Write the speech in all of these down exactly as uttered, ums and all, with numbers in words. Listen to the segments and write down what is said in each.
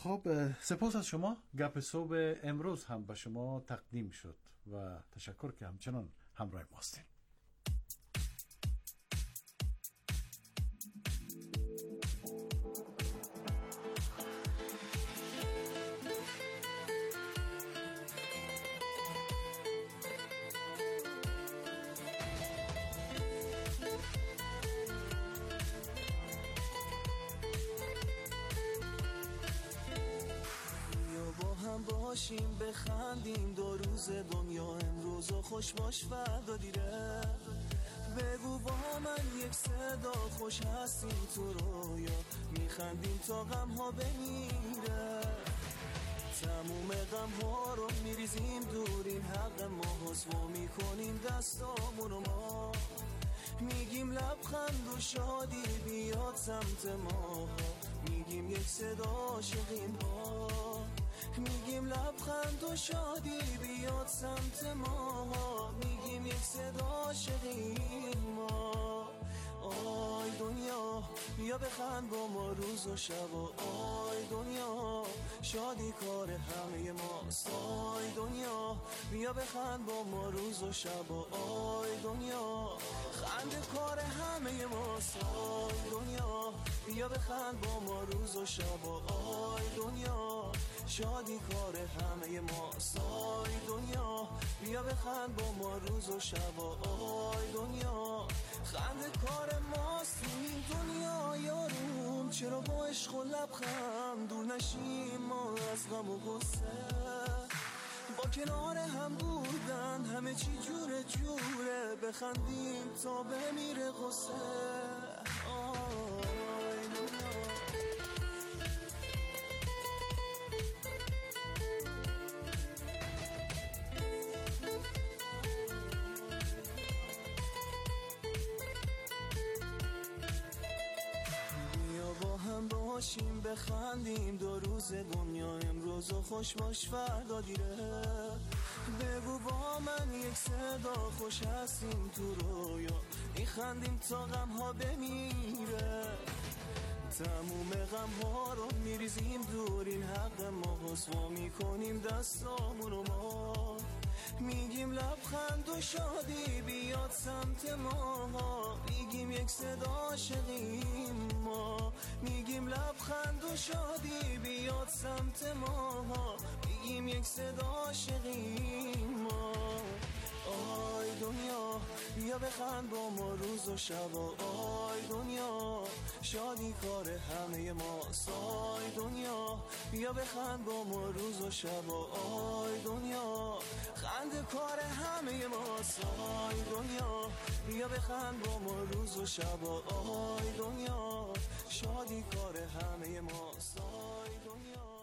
خب سپاس از شما. گپ صبح امروز هم به شما تقدیم شد و تشکر که همچنان همراه ما هستین. باشیم بخندیم دو روز دنیا امروز و خوش باش فردا دیره. بگو با من یک صدا خوش هستیم تو رویا میخندیم تا غم ها بمیره. تموم غم ها رو میریزیم دور این حق ما حسوا میکنیم دستامونو ما میگیم لبخند و شادی بیاد سمت ما میگیم یک صدا عاشقیم ها میگیم لبخند و شادی بیاد سمت ما میگیم یک صدا عاشقیم ما. آی دنیا بیا بخند با ما روز و شب و آی دنیا شادی کار همه ماست. آی دنیا بیا بخند با ما روز و شب و آی دنیا خنده کار همه ماست. آی دنیا بیا بخند با ما روز و شب و آی دنیا شادی کار همه ماست. آی دنیا بیا بخند با ما روز و شب و آی دنیا خنده کار ماست. تو این دنیا یارم چرا با عشق و لبخند دور نشیم ما از غم و غصه. با کنار هم بودن همه چی جوره جوره بخندیم تا بمیره غصه. آی دنیا با هم باشیم بخندیم دو روز دنیا امروز و خوش باش فردا دیره. بگو با من یک صدا خوش هستیم تو رویا میخندیم تا غم ها بمیره. تموم غم ها رو میریزیم دور این حق ما حسوا میکنیم دستامونو ما میگیم لبخند و شادی بیاد سمت ما میگیم یک صدا عاشقیم ما میگیم لبخند و شادی بیاد سمت ما میگیم یک صدا عاشقیم ما. آی دنیا بیا بخند با ما روز و شب و آی دنیا شادی کار همه ماست. آی دنیا بیا بخند با ما روز و شب و آی دنیا خنده کار همه ماست. آی دنیا بیا بخند با ما روز و شب و آی دنیا شادی کار همه ماست. آی دنیا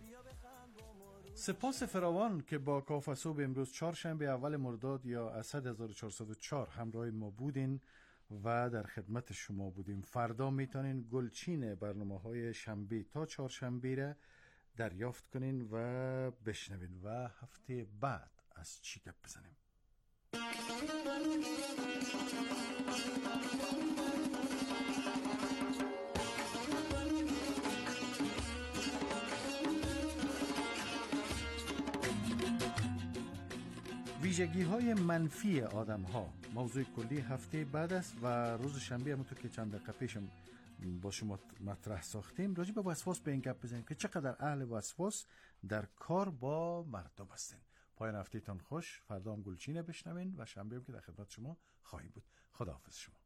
سپاس فراوان که با کافه صبح امروز چهارشنبه اول مرداد یا اسد هزار و چهارصد و چهار همراه ما بودین و در خدمت شما بودیم. فردا میتونین گلچین برنامه های شنبه تا چهارشنبه را دریافت کنین و بشنوین و هفته بعد از چی گپ بزنیم. ویژگی های منفی آدم ها موضوع کلی هفته بعد است و روز شنبه همونطور که چند دقیقه پیشم با شما مطرح ساختیم راجع به وسواس به این گپ بزنیم که چقدر اهل وسواس در کار با مردم هستین. پایان هفته تان خوش. فردا هم گلچینه بشنوین و شنبه هم که در خدمت شما خواهیم بود. خداحافظ شما.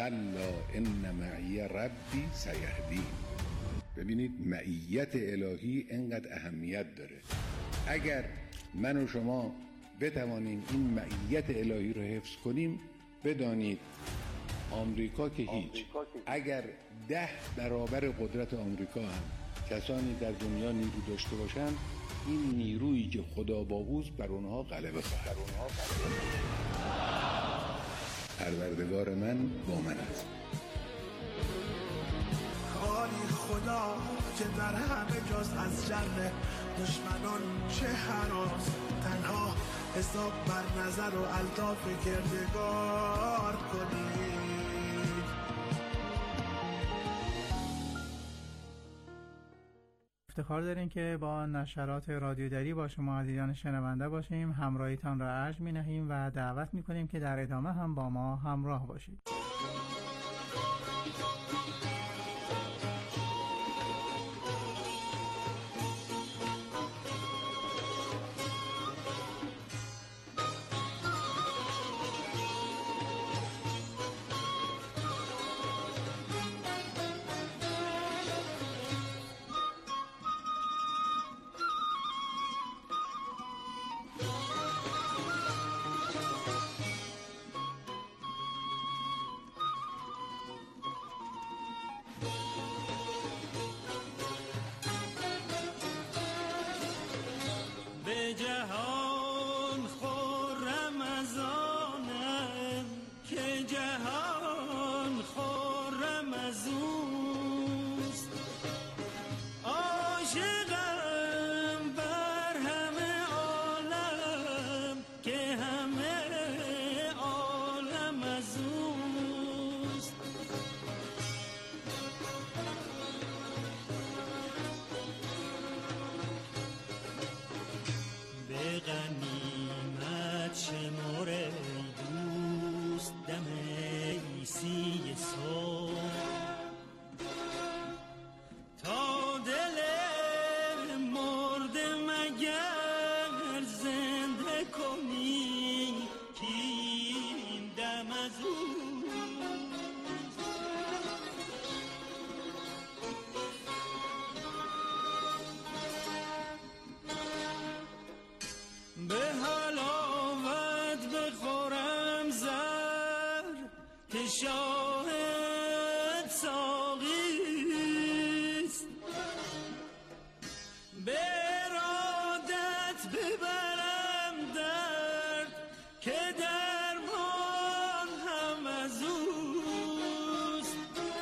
کلا ان معی ربی سیهدین. ببینید معیت الهی اینقدر اهمیت داره. اگر من و شما بتوانیم این معیت الهی رو حفظ کنیم، بدانید آمریکا که هیچ، اگر ده برابر قدرت آمریکا هم کسانی در دنیا نیرو داشته باشند، این نیرویی که خدا با اوست بر اونها غلبه خواهد. پروردگار من با من است. خالی خدا که در همه جاست، از شر دشمنان چه هراس، تنها حساب بر نظر و الطاف کردگار کنید. افتخار داریم که با نشرات رادیو دری با شما عزیزان شنونده باشیم. همراهیتان را ارج می نهیم و دعوت می کنیم که در ادامه هم با ما همراه باشید. جهان خرم از آنم که جهان خرم از اوست، عاشقم بر همه عالم که همه عالم از اوست. به غنیمت شمار ای دوست دم عیسی صبح، تا دل مرده مگر زنده کنی کین دم از او. به حلاوت بخورم زر که شاهد ساقیست، به ارادت ببرم درد که درمان هم از اوست.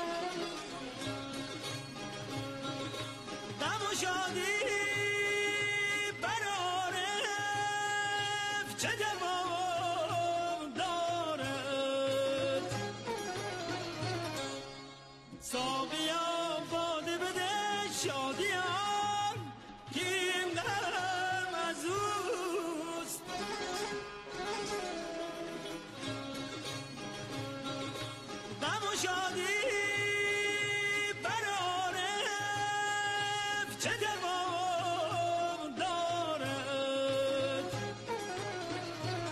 غم و شادی چه دوام دارد، ساقیا باده بده شادیان که این غم از اوست. غم و شادی برارف چه دوام دارد،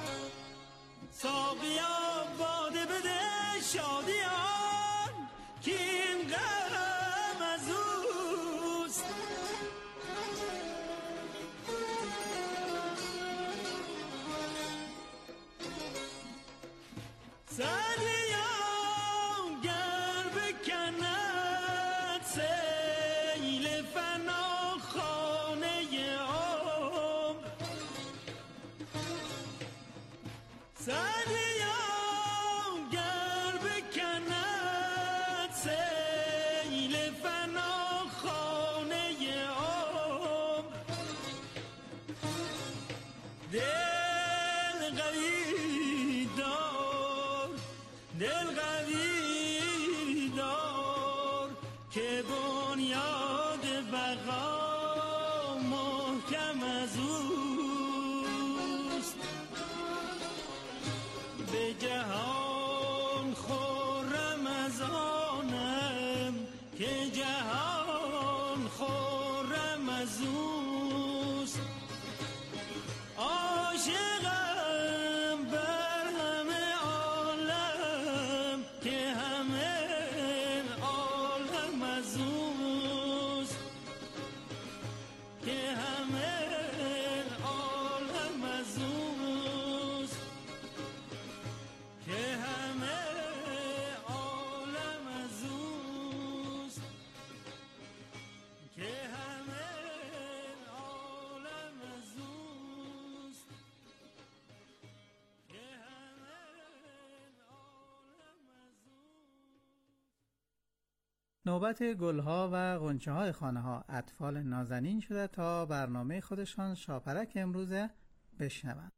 نوبت گلها و غنچه های خانه ها اطفال نازنین شده تا برنامه خودشان شاپرک امروزه بشنوند.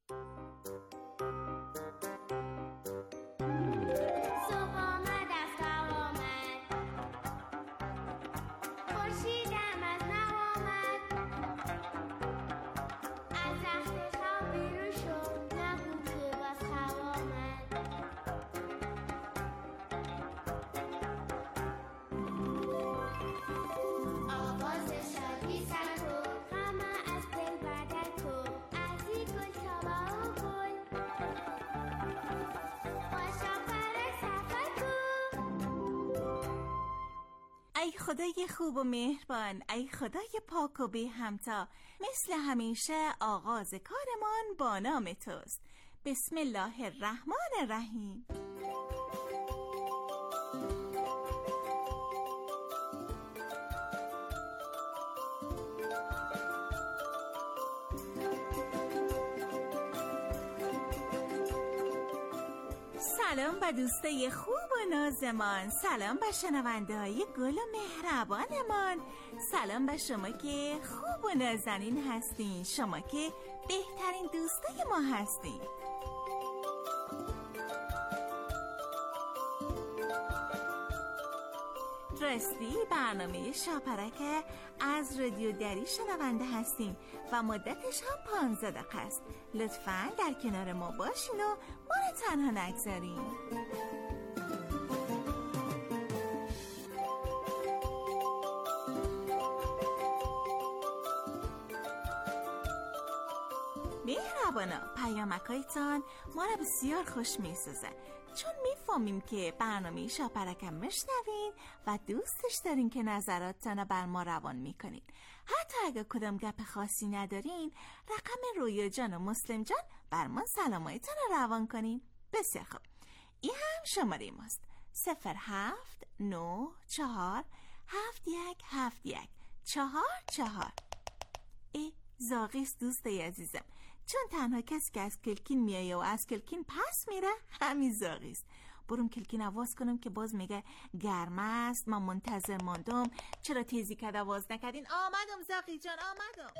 ای خدای خوب و مهربان، ای خدای پاک و بی همتا، مثل همیشه آغاز کارمان با نام توست. بسم الله الرحمن الرحیم. سلام به دوستای خوب و نازمان، سلام به شنونده های گل و مهربانمان، سلام به شما که خوب و نازنین هستین، شما که بهترین دوستای ما هستین. راستی برنامه شاپرک از رادیو دری شنونده هستیم و مدتش هم پانزده دقیقه است. لطفاً در کنار ما باشین و ما رو تنها نگذارین. مهربانا، پیامکایتان ما را بسیار خوش می‌سازه، چون میفهمیم که برنامه شاپرکم میشنوین و دوستش دارین که نظراتتان بر ما روان میکنین. حتی اگر کدام گپ خاصی ندارین، رقم رویا جان و مسلم جان بر ما سلامایتان رو روان کنین. بسیار خوب، این هم شماره ماست: صفر هفت نه چهار هفت یک هفت یک چهار چهار. ای زاغیست دوستای عزیزم، چون تنها کسی که از کلکین میایه و از کلکین پس میره همین زاغیست. برم کلکین آواز کنم که باز میگه گرم است، من منتظر ماندم، چرا تیزی کد آواز نکردین؟ آمدم زاغی جان، آمدم.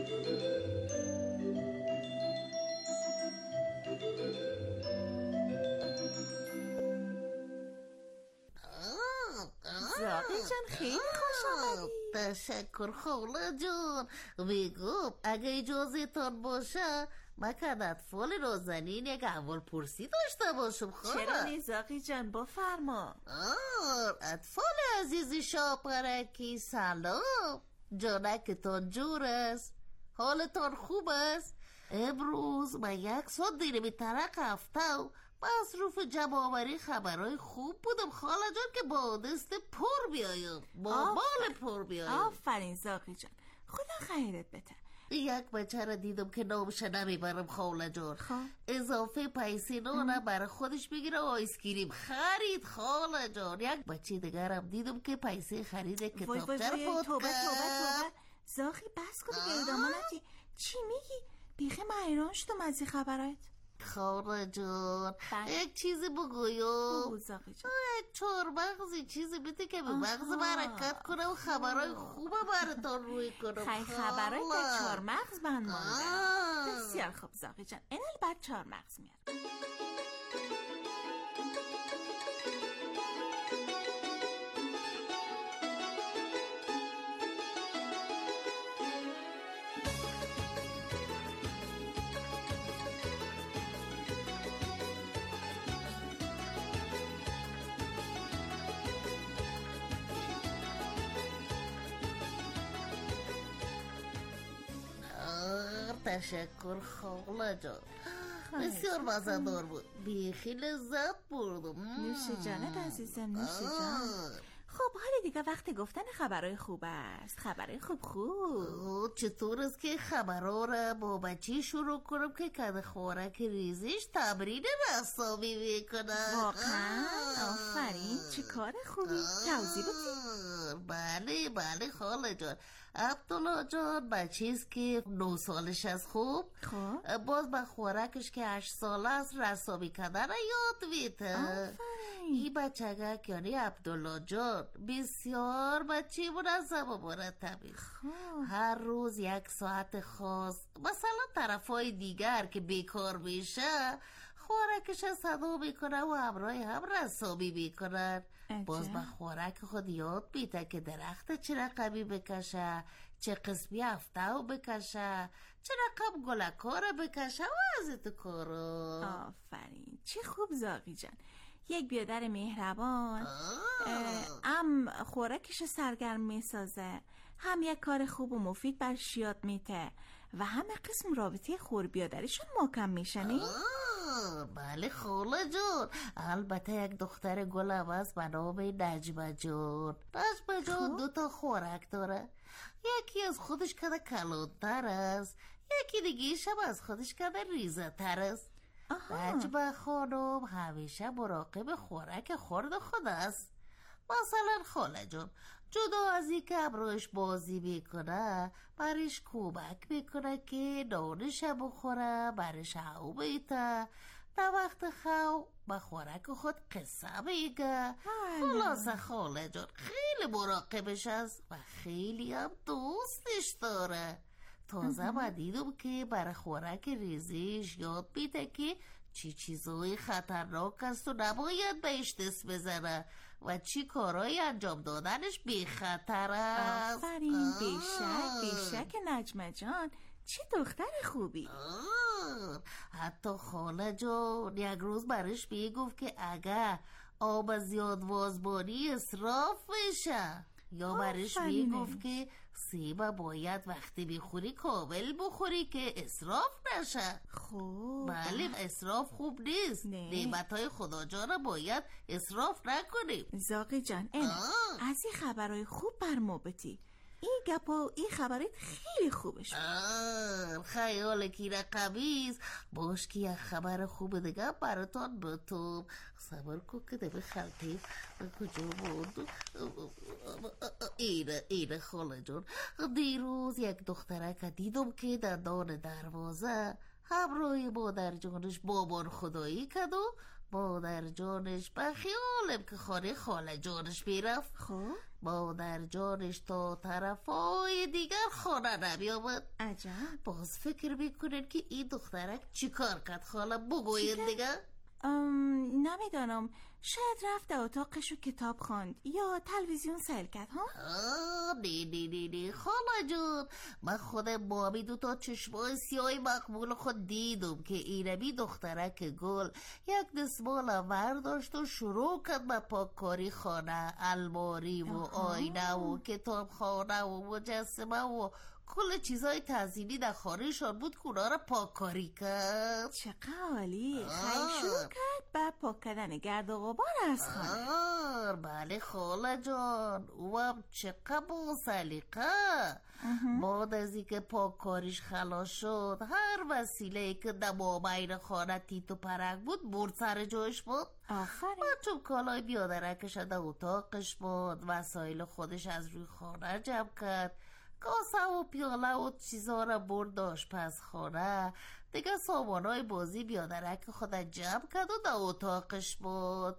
زاغی جان خیلی خوش آمدی. تشکر خوله جان. میگم اگه اجازه تان باشه من که اطفال نازنین یک احوال پرسی داشته باشم. خواه چرا نی زاغی جان، بفرما. اطفال عزیز شاپرکی سلام. جانکتان جور است؟ حالتان خوب است؟ امروز من یک ساعت دیره به طرق هفته و مصروف جمع آوری خبرهای خوب بودم خاله جان که با دست پر بیایم، با بال پر بیایم. آفرین زاغی جان، خدا خیرت بده. یک بچه را دیدم که نامش نمیبرم خاله جان، اضافه پیسه نانه برای خودش بگیره و آیسکریم خرید خاله جان. یک بچه دیگرم دیدم که پیسه خرید کتابچه رو خود توبه توبه توبه. زاغی بس کن که ادامه ندی. چی میگی؟ بیخی من ایران شدم از این خبرات. خاله جان یک چیزی بگویم. یک چهار مغزی چیزی بده که به مغز برکت کنه و خبرهای خوبه براتان روی کنم. خیلی خبرهای در چهار مغز بند مانده. بسیار خوب زاغی جان، این البته چهار مغز میاد. تشکر خاله جان، بسیار مزه‌دار بود، بیخی لذت بردم. نوش جانت عزیزم، نوش جان. خب حالا دیگه دیگه وقت گفتن خبرهای خوب است. خبرهای خوب خوب. چطور است که خبرها را با بچه شروع کنم که کد خوراک ریزش تمرین رسامی میکنن؟ واقعا؟ آفرین، چه کار خوبی. توضیح بدی؟ بله بله خاله جان. عبدالله جان بچه‌ست که نه سالش از خوب خب باز با خوراکش که هشت ساله است رسامی کردن یاد میده. این بچه یعنی عبدالله جان بسیار بچه منظم و مرتبی. هر روز یک ساعت خاص مثلا طرفای دیگر که بیکار میشه خوراکش صدا میکنه و همراه هم رسامی میکنن. باز با خوراک خود یاد میده که درخت چه رقمی بکشه، چه قسمی هفتهو بکشه، چه رقم گلکاره بکشه و از این کارا. آفرین، چه خوب زاغی جان. یک بیادر مهربان هم خوراکش سرگرم میسازه، هم یک کار خوب و مفید برش یاد میته و همه قسم رابطه خور بیادریشون محکم میشنی؟ بله خاله جان. البته یک دختر گل عوض به نام نجمه جان. نجمه جان دو تا خوراک داره. یکی از خودش کده کلانتر است، یکی دیگه شب از خودش کده ریزه تر است. نجمه خانم همیشه مراقب خوراک خورد خود است. مثلا خاله جان جدا از این که امروش بازی میکنه برش کمک میکنه که نانش بخوره، برش هاو بیته، در وقت خو با خوراک خود قصه میگه. خلاصه خاله جان خیلی مراقبش است و خیلی هم دوستش داره. تازه من دیدم که برای خوراک ریزیش یاد میده که چی چیزای خطرناک است و نباید بهش دست بزنه و چی کارهای انجام دادنش بی خطر است. آفرین، بیشک بیشک نجمه جان، چی دختر خوبی. حتی خاله جان یک روز برش میگفت که اگه آب زیاد وازبانی اصراف بشه، یا برش میگفت که سیب باید وقتی بخوری کامل بخوری که اصراف نشه. خوب. بله اصراف خوب نیست. نعمتهای خدا جان باید اصراف نکنیم. زاغی جان این از این خبرهای خوب بر ما بتی. این گپا این خبرت خیلی خوبش. خیال کی رقمیز باش که یک خبر خوب دیگه براتان بتوم. صبر کن که دمه خلطه کجا بود. اینه اینه خاله جان. دیروز یک دخترک دیدم که در دان دروازه همراه مادر جانش بابان خدایی کد و مادر جانش به خیالم که خانه خاله جانش میرفت. خب مادر جانش تا طرفای دیگر خانه نمیامد. عجب. باز فکر میکنن که این دخترک چی کار کرد خاله بگوید دیگه؟ ام نمیدانم، شاید رفت در اتاقش و کتاب خواند یا تلویزیون سیل کرد. ها آه نه نه نه نه خاله جون، من خودم با می دو تا چشمای سیاه مقبول خود دیدم که اینمی دخترک گل یک دستمال برداشت و شروع کرد به پاککاری خانه، الماری و آینه و کتاب خانه و مجسمه و کل چیزای تزیینی در خانه‌شان بود که اونا را پاککاری کرد. چقدر عالی. خیلی شروع کرد به پاک کردن گرد و غبار از خانه. بله خاله جان، او هم چقدر با سلیقه. بعد از اینکه پاککاریش خلاص شد هر وسیله که در مابین خانه تیت و پرک بود برد سر جایش بود. آفرین. و چون کالای بیادرکش در اتاقش بود وسایل خودش از روی خانه جمع کرد، کاسه و پیاله و چیزا را برد آشپزخانه. دیگه سامانای بازی بیادرک خودت جمع کرد و در اتاقش بود.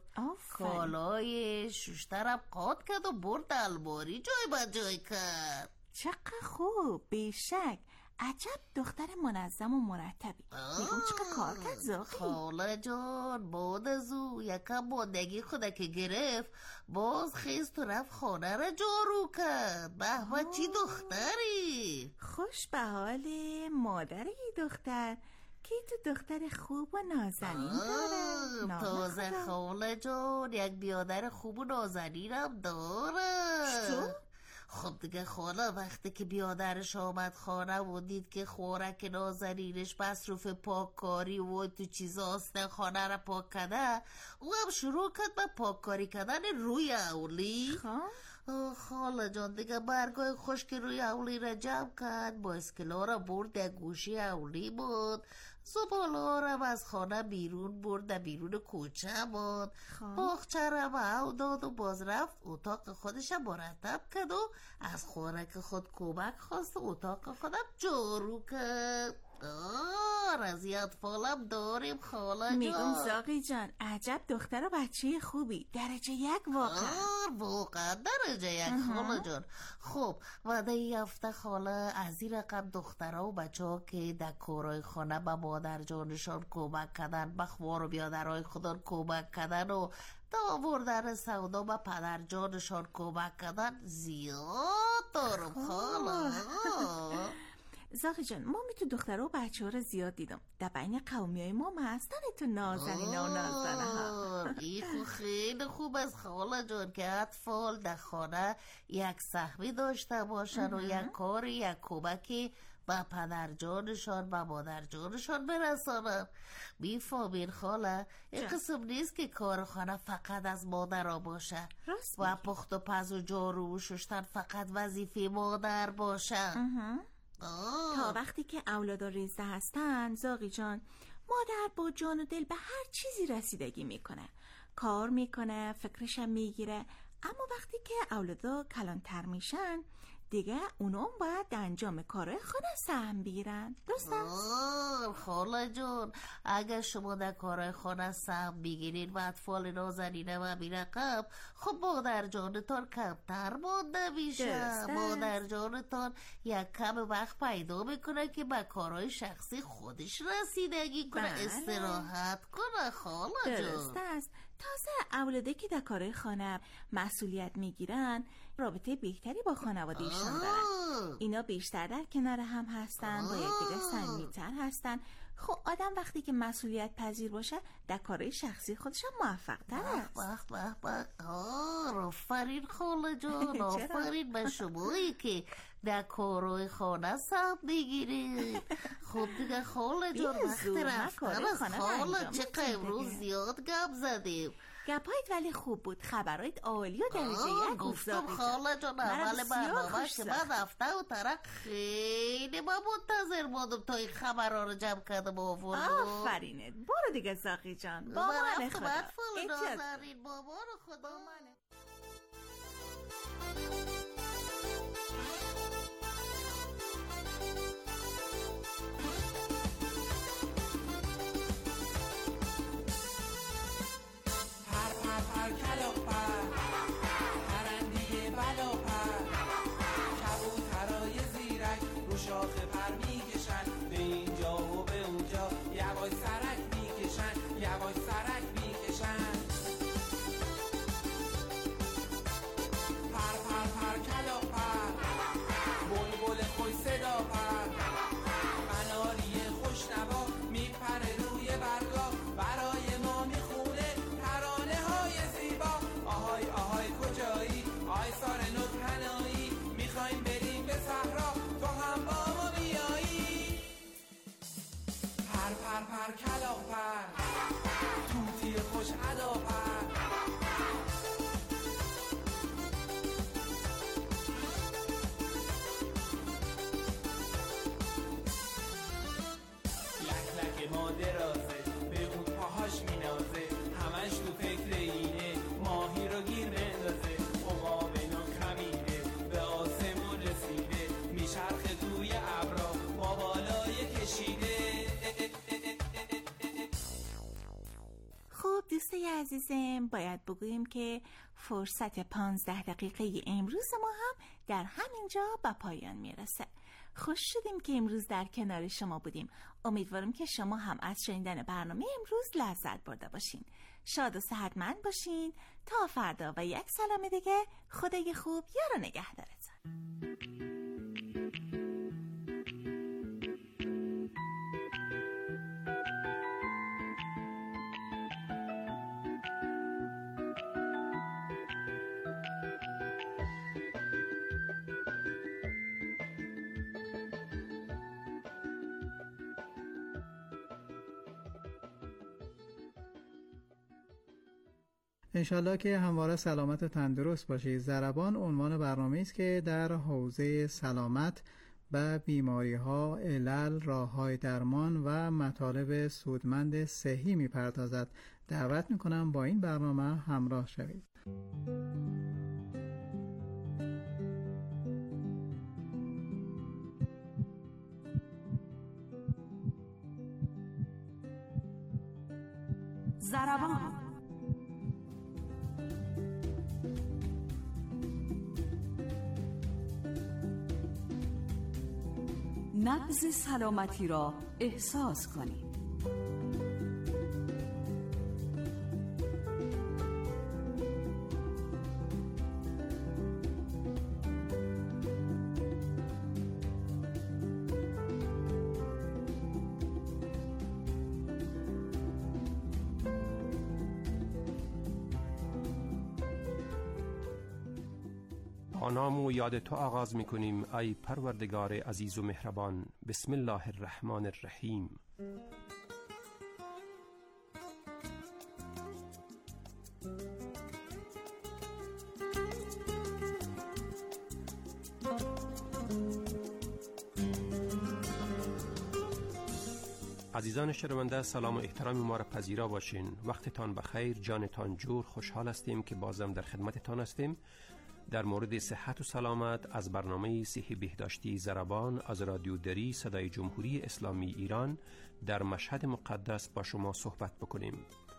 کالای شوشترم قاط کرد و برد الماری جای با جای کرد. چقدر خوب. بیشک عجب دختر منظم و مرتبی. میگم چقدر کار کرد زاخی. خاله جان بعد از او یکم ماندگی خود که گرفت باز خیست و رفت خانه را جارو کرد. به به چی دختری. خوش به حال مادر دختر که تو دختر خوب و نازنین داره. تازه خاله جان یک بیادر خوب و نازنینم داره. چطور؟ خب دیگه خاله وقتی که بیادرش آمد خانه و دید که خوراک نازنینش مصروف پاککاری و تو چیزاست خانه را پاک کرده، او هم شروع کرد به پاککاری کردن روی اولی. خاله جان دیگه برگای خشک روی اولی را جمع کرد، با اسکلا را برد در گوشی اولی بود، زباله را از خانه بیرون برد در بیرون کوچه بود، باغچه را به او داد و باز رفت اتاق خودش مرتب کرد و از خوراک خود کمک خواست و اتاق خودم جارو کرد. آه رضیت فالم داریم خاله جان. میگم زاغی جان عجب دختر و بچه خوبی، درجه یک واقعا. آه واقعا درجه یک خاله جان. خب وعده ای هفته خاله از این رقم دخترها و بچه ها که در کارهای خانه به مادر جانشان کمک کردن، به خوار و بیادرهای خودان کمک کردن و تا آوردن سودا به پدر جانشان کمک کردن زیاد دارم خاله. زاغی جان ما می تو دختر و بچه ها رو زیاد دیدم، در بین قومی های ما هستن تو نازنین و نازنه ها. این خیلی خوب از خاله جان که اطفال در خانه یک سهمی داشته باشن و یک کاری یک کمکی با پدر جانشان و مادر جانشان برسانن. میفهمین خاله این قسم نیست که کار خانه فقط از مادر ها باشه و پخت و پز و جارو و شستن فقط وظیفه مادر باشه. آه. تا وقتی که اولادا ریزده هستن زاغی جان، مادر با جان و دل به هر چیزی رسیدگی میکنه، کار میکنه، فکرشم میگیره، اما وقتی که اولادا کلانتر میشن دیگه اونام باید انجام کارهای خانه سهم بگیرن. درست است؟ خاله جان اگر شما در کارهای خانه سهم بگیرین و اطفال نازنینه و بیرقم، خب مادر جانتان کمتر مانده میشه. مادر جانتان یک کم وقت پیدا میکنه که به کارهای شخصی خودش رسیدگی کنه. بله. استراحت کنه خاله جان. درست است. تازه اولاده که در کارهای خانه مسئولیت میگیرن رابطه بهتری با خانوادهشان دارن. اینا بیشتر در کنار هم هستن، با یکدیگه صمیمیتر هستن. خب آدم وقتی که مسئولیت پذیر باشه در کارهای شخصی خودش هم موفق تر است. بخ بخ بخ آفرین خاله جان، آفرین به شمایی که در کارهای خانه سهم بگیرید. خب دیگه خاله جان وقتی رفتن از خاله چه امروز زیاد گپ زدیم. گپایت ولی خوب بود، خبرایت عالی و درجه یک. گفتم خاله جان اول برنامه که من رفته و طرق خیلی با منتظر بودم تا این خبرها رو جمع کردم و آوردم. آفرینت. برو دیگه زاغی جان. با من خدا. نازنین با من خدا. شاخه پر میکشن به اینجا و به اونجا، یواش سرک میکشن یواش سرک میکشن. پر پر پر کلا پر، بلبل خوش صدا پر، قناری خوشنوا میپره روی برگا، برای ما میخونه ترانه های زیبا. آهای آهای کجایی آی سارنو تنایی، میخوایم بریم به صحرا تو هم با ما بیایی. پر پر پر کلا پر، توتی خوش ادا پر. لک لک ما درازه به اون پاهاش مینازه، همش تو فکر اینه ماهی رو گیر بندازه. عقاب نو خمیده به آسمون رسیده، میچرخه توی ابرا با بالای کشیده. خب دوستای عزیزم باید بگوییم که فرصت پانزده دقیقه امروز ما هم در همینجا به پایان میرسه. خوش شدیم که امروز در کنار شما بودیم. امیدوارم که شما هم از شنیدن برنامه امروز لذت برده باشین. شاد و صحتمند باشین. تا فردا و یک سلام دیگه. خدای خوب یارو نگهدارتون. انشالله که همواره سلامت و تندرست باشید. ضربان عنوان برنامه است که در حوزه سلامت به بیماری ها، علل، راه های درمان و مطالب سودمند صحی می پردازد. دعوت می کنم با این برنامه همراه شوید. ضربان نبض سلامتی را احساس کنید. با نام و یاد تو آغاز می کنیم ای پروردگار عزیز و مهربان. بسم الله الرحمن الرحیم. عزیزان شنونده، سلام و احترام ما را پذیرا باشین. وقتتان بخیر، جانتان جور. خوشحال هستیم که بازم در خدمتتان هستیم در مورد صحت و سلامت از برنامه صحی بهداشتی ضربان از رادیو دری صدای جمهوری اسلامی ایران در مشهد مقدس با شما صحبت بکنیم.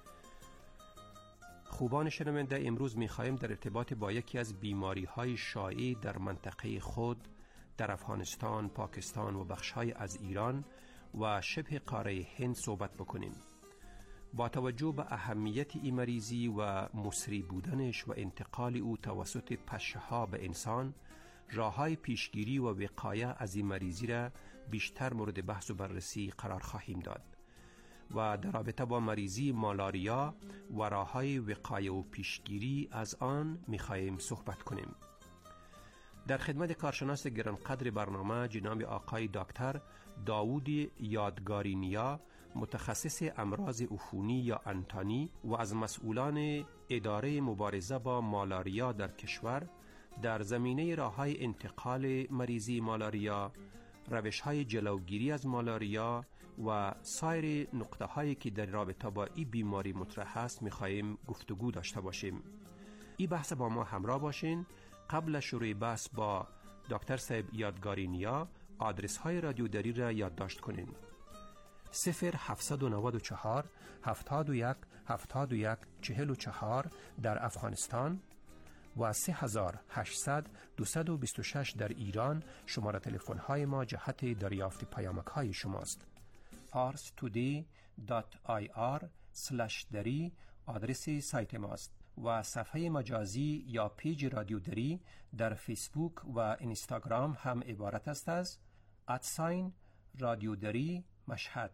خوبان شنونده، امروز می‌خواهیم در ارتباط با یکی از بیماری‌های شایع در منطقه خود در افغانستان، پاکستان و بخش‌های از ایران و شبه قاره هند صحبت بکنیم. با توجه به اهمیت این مریضی و مصری بودنش و انتقال او توسط پشه‌ها به انسان، راه‌های پیشگیری و وقایه از این مریضی را بیشتر مورد بحث و بررسی قرار خواهیم داد و در رابطه با مریضی مالاریا و راه‌های وقایه و پیشگیری از آن می‌خواهیم صحبت کنیم. در خدمت کارشناس گرانقدر برنامه جناب آقای دکتر داوود یادگاری نیا، متخصص امراض عفونی یا انتانی و از مسئولان اداره مبارزه با مالاریا در کشور، در زمینه راه‌های انتقال مریضی مالاریا، روش‌های جلوگیری از مالاریا و سایر نقطه‌هایی که در رابطه با این بیماری مطرح است می‌خواهیم گفتگو داشته باشیم. این بحث با ما همراه باشین. قبل شروع بحث با دکتر صاحب یادگاری نیا، آدرس های رادیو دری را یادداشت کنین: صفر هفتصد و نود و چهار هفتاد و یک هفتاد و یک چهل و چهار در افغانستان و سه هزار و هشتصد دویست و بیست و شش در ایران. شماره تلفن های ما جهت دریافت پیامک های شماست. پارس تودی دات آی آر سلش دری آدرس سایت ماست و صفحه مجازی یا پیج رادیو دری در فیسبوک و اینستاگرام هم عبارت است از ادساین رادیو دری مشهد.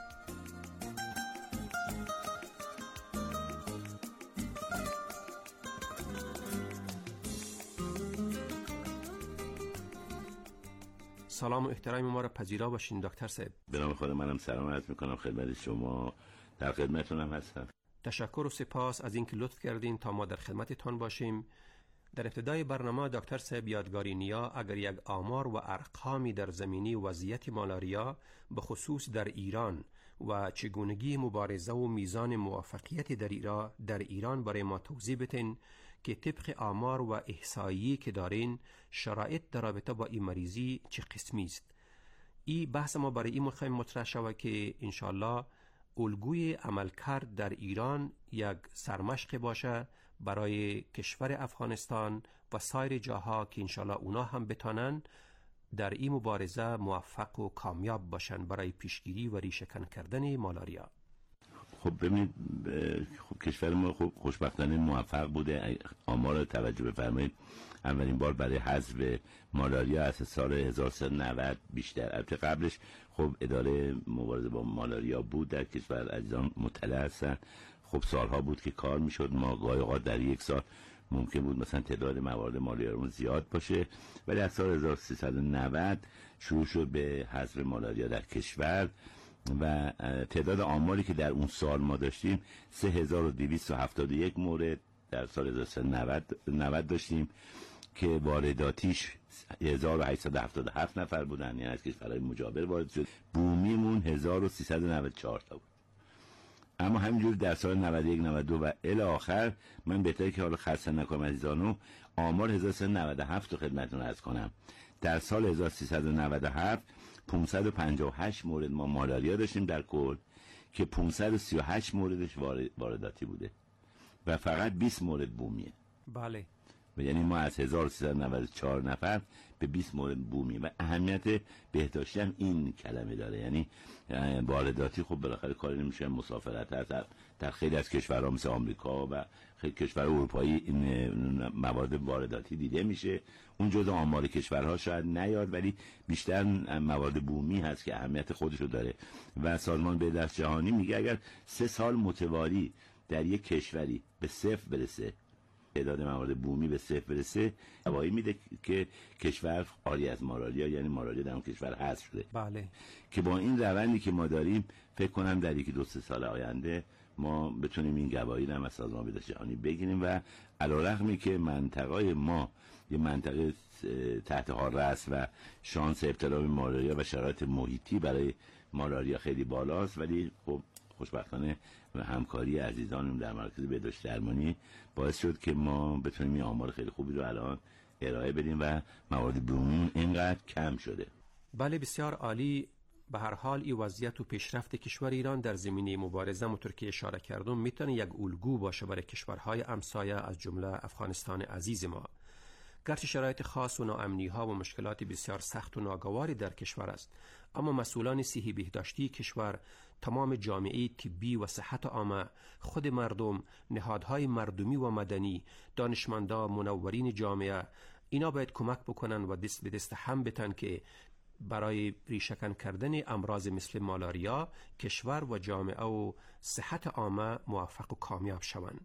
سلام و احترام ما را پذیرا باشین دکتر صاحب. به نام خدا منم سلام عرض میکنم خدمت شما، در خدمتتونم هستم. تشکر و سپاس از اینکه لطف کردین تا ما در خدمتتان باشیم. در ابتدای برنامه دکتر صاحب یادگاری نیا اگر یک آمار و ارقامی در زمینه وضعیت مالاریا به خصوص در ایران و چگونگی مبارزه و میزان موفقیت در ایران در ایران برای ما توضیح بدین که طبق آمار و احصایی که دارین شرایط در رابطه با این مریضی چه قسمی است. این بحث ما برای این مخیم مطرح شود که انشالله الگوی عملکرد در ایران یک سرمشق باشه برای کشور افغانستان و سایر جاها که انشالله اونا هم بتانن در این مبارزه موفق و کامیاب باشن برای پیشگیری و ریشه‌کن کردن مالاریا. خب ببینید، خب کشور ما خب خوشبختانه موفق بوده. آمار توجه بفرمایید، اولین بار برای حذف مالاریا از سال هزار و سیصد و نود بیشتر، البته قبلش خب اداره مبارزه با مالاریا بود در کشور، عزیزان مطلع هستن. خب سالها بود که کار میشد، ما گاهی اوقات در یک سال ممکن بود مثلا تعداد موارد مالاریا زیاد باشه، ولی از سال هزار و سیصد و نود شروع شد به حذف مالاریا در کشور و تعداد آماری که در اون سال ما داشتیم سه هزار و دویست و هفتاد و یک مورد در سال هزار و سیصد و نود داشتیم که وارداتیش هزار و هشتصد و هفتاد و هفت نفر بودن، یعنی از کشورهای مجاور وارد شد. بومیمون هزار و سیصد و نود و چهار تا بود. اما همینجور در سال نود و یک نود و دو و الی آخر من بهتره که حالا خسته نکنم عزیزانو آمار هزار و سیصد و نود و هفت رو خدمتتون عرض کنم. در سال هزار و سیصد و نود و هفت پانصد و پنجاه و هشت مورد ما مالاریا داشتیم در کل که پانصد و سی و هشت موردش وارداتی بوده و فقط بیست مورد بومیه. بله. و یعنی ما از هزار و سیصد و نود و چهار نفر به بیست مورد بومی و اهمیت بهداشتی هم این کلمه داره، یعنی وارداتی خب بالاخره کاری نمیشه، مسافرت هست در خیلی از کشورها مثل آمریکا و خیلی کشور اروپایی این موارد وارداتی دیده میشه. اون جزء آمار کشورها شاید نیاد ولی بیشتر موارد بومی هست که اهمیت خودشو داره و سازمان بهداشت جهانی میگه اگر سه سال متوالی در یک کشوری به صفر برسه، تعداد موارد بومی به صفر برسه، گواهی میده که کشور خالی از مالاریا، یعنی مالاریا در اون کشور حذف شده. بله. که با این روندی که ما داریم فکر کنم در یکی دو سه سال آینده ما بتونیم این گواهی رو از سازمان بهداشت جهانی بگیریم و علیرغمی که منطقه ما یه منطقه تحت حاره است و شانس ابتلا به مالاریا و شرایط محیطی برای مالاریا خیلی بالاست، ولی خب خوشبختانه و همکاری عزیزانم در مرکز بهداشت درمانی باعث شد که ما بتونیم این آمار خیلی خوبی رو الان ارائه بدیم و موارد بومی اینقدر کم شده. بله بسیار عالی. به هر حال این وضعیت و پیشرفت کشور ایران در زمینه مبارزه مطور که اشاره کردم میتونه یک الگو باشه برای کشورهای همسایه از جمله افغانستان عزیز ما. گرچه شرایط خاص و ناامنی ها و مشکلات بسیار سخت و ناگواری در کشور است، اما مسئولان صحی بهداشتی کشور، تمام جامعه طبی و صحت عامه، خود مردم، نهادهای مردمی و مدنی، دانشمندان، منورین جامعه، اینا باید کمک بکنن و دست به دست هم بتن که برای ریشه‌کن کردن امراض مثل مالاریا کشور و جامعه و صحت عامه موفق و کامیاب شوند.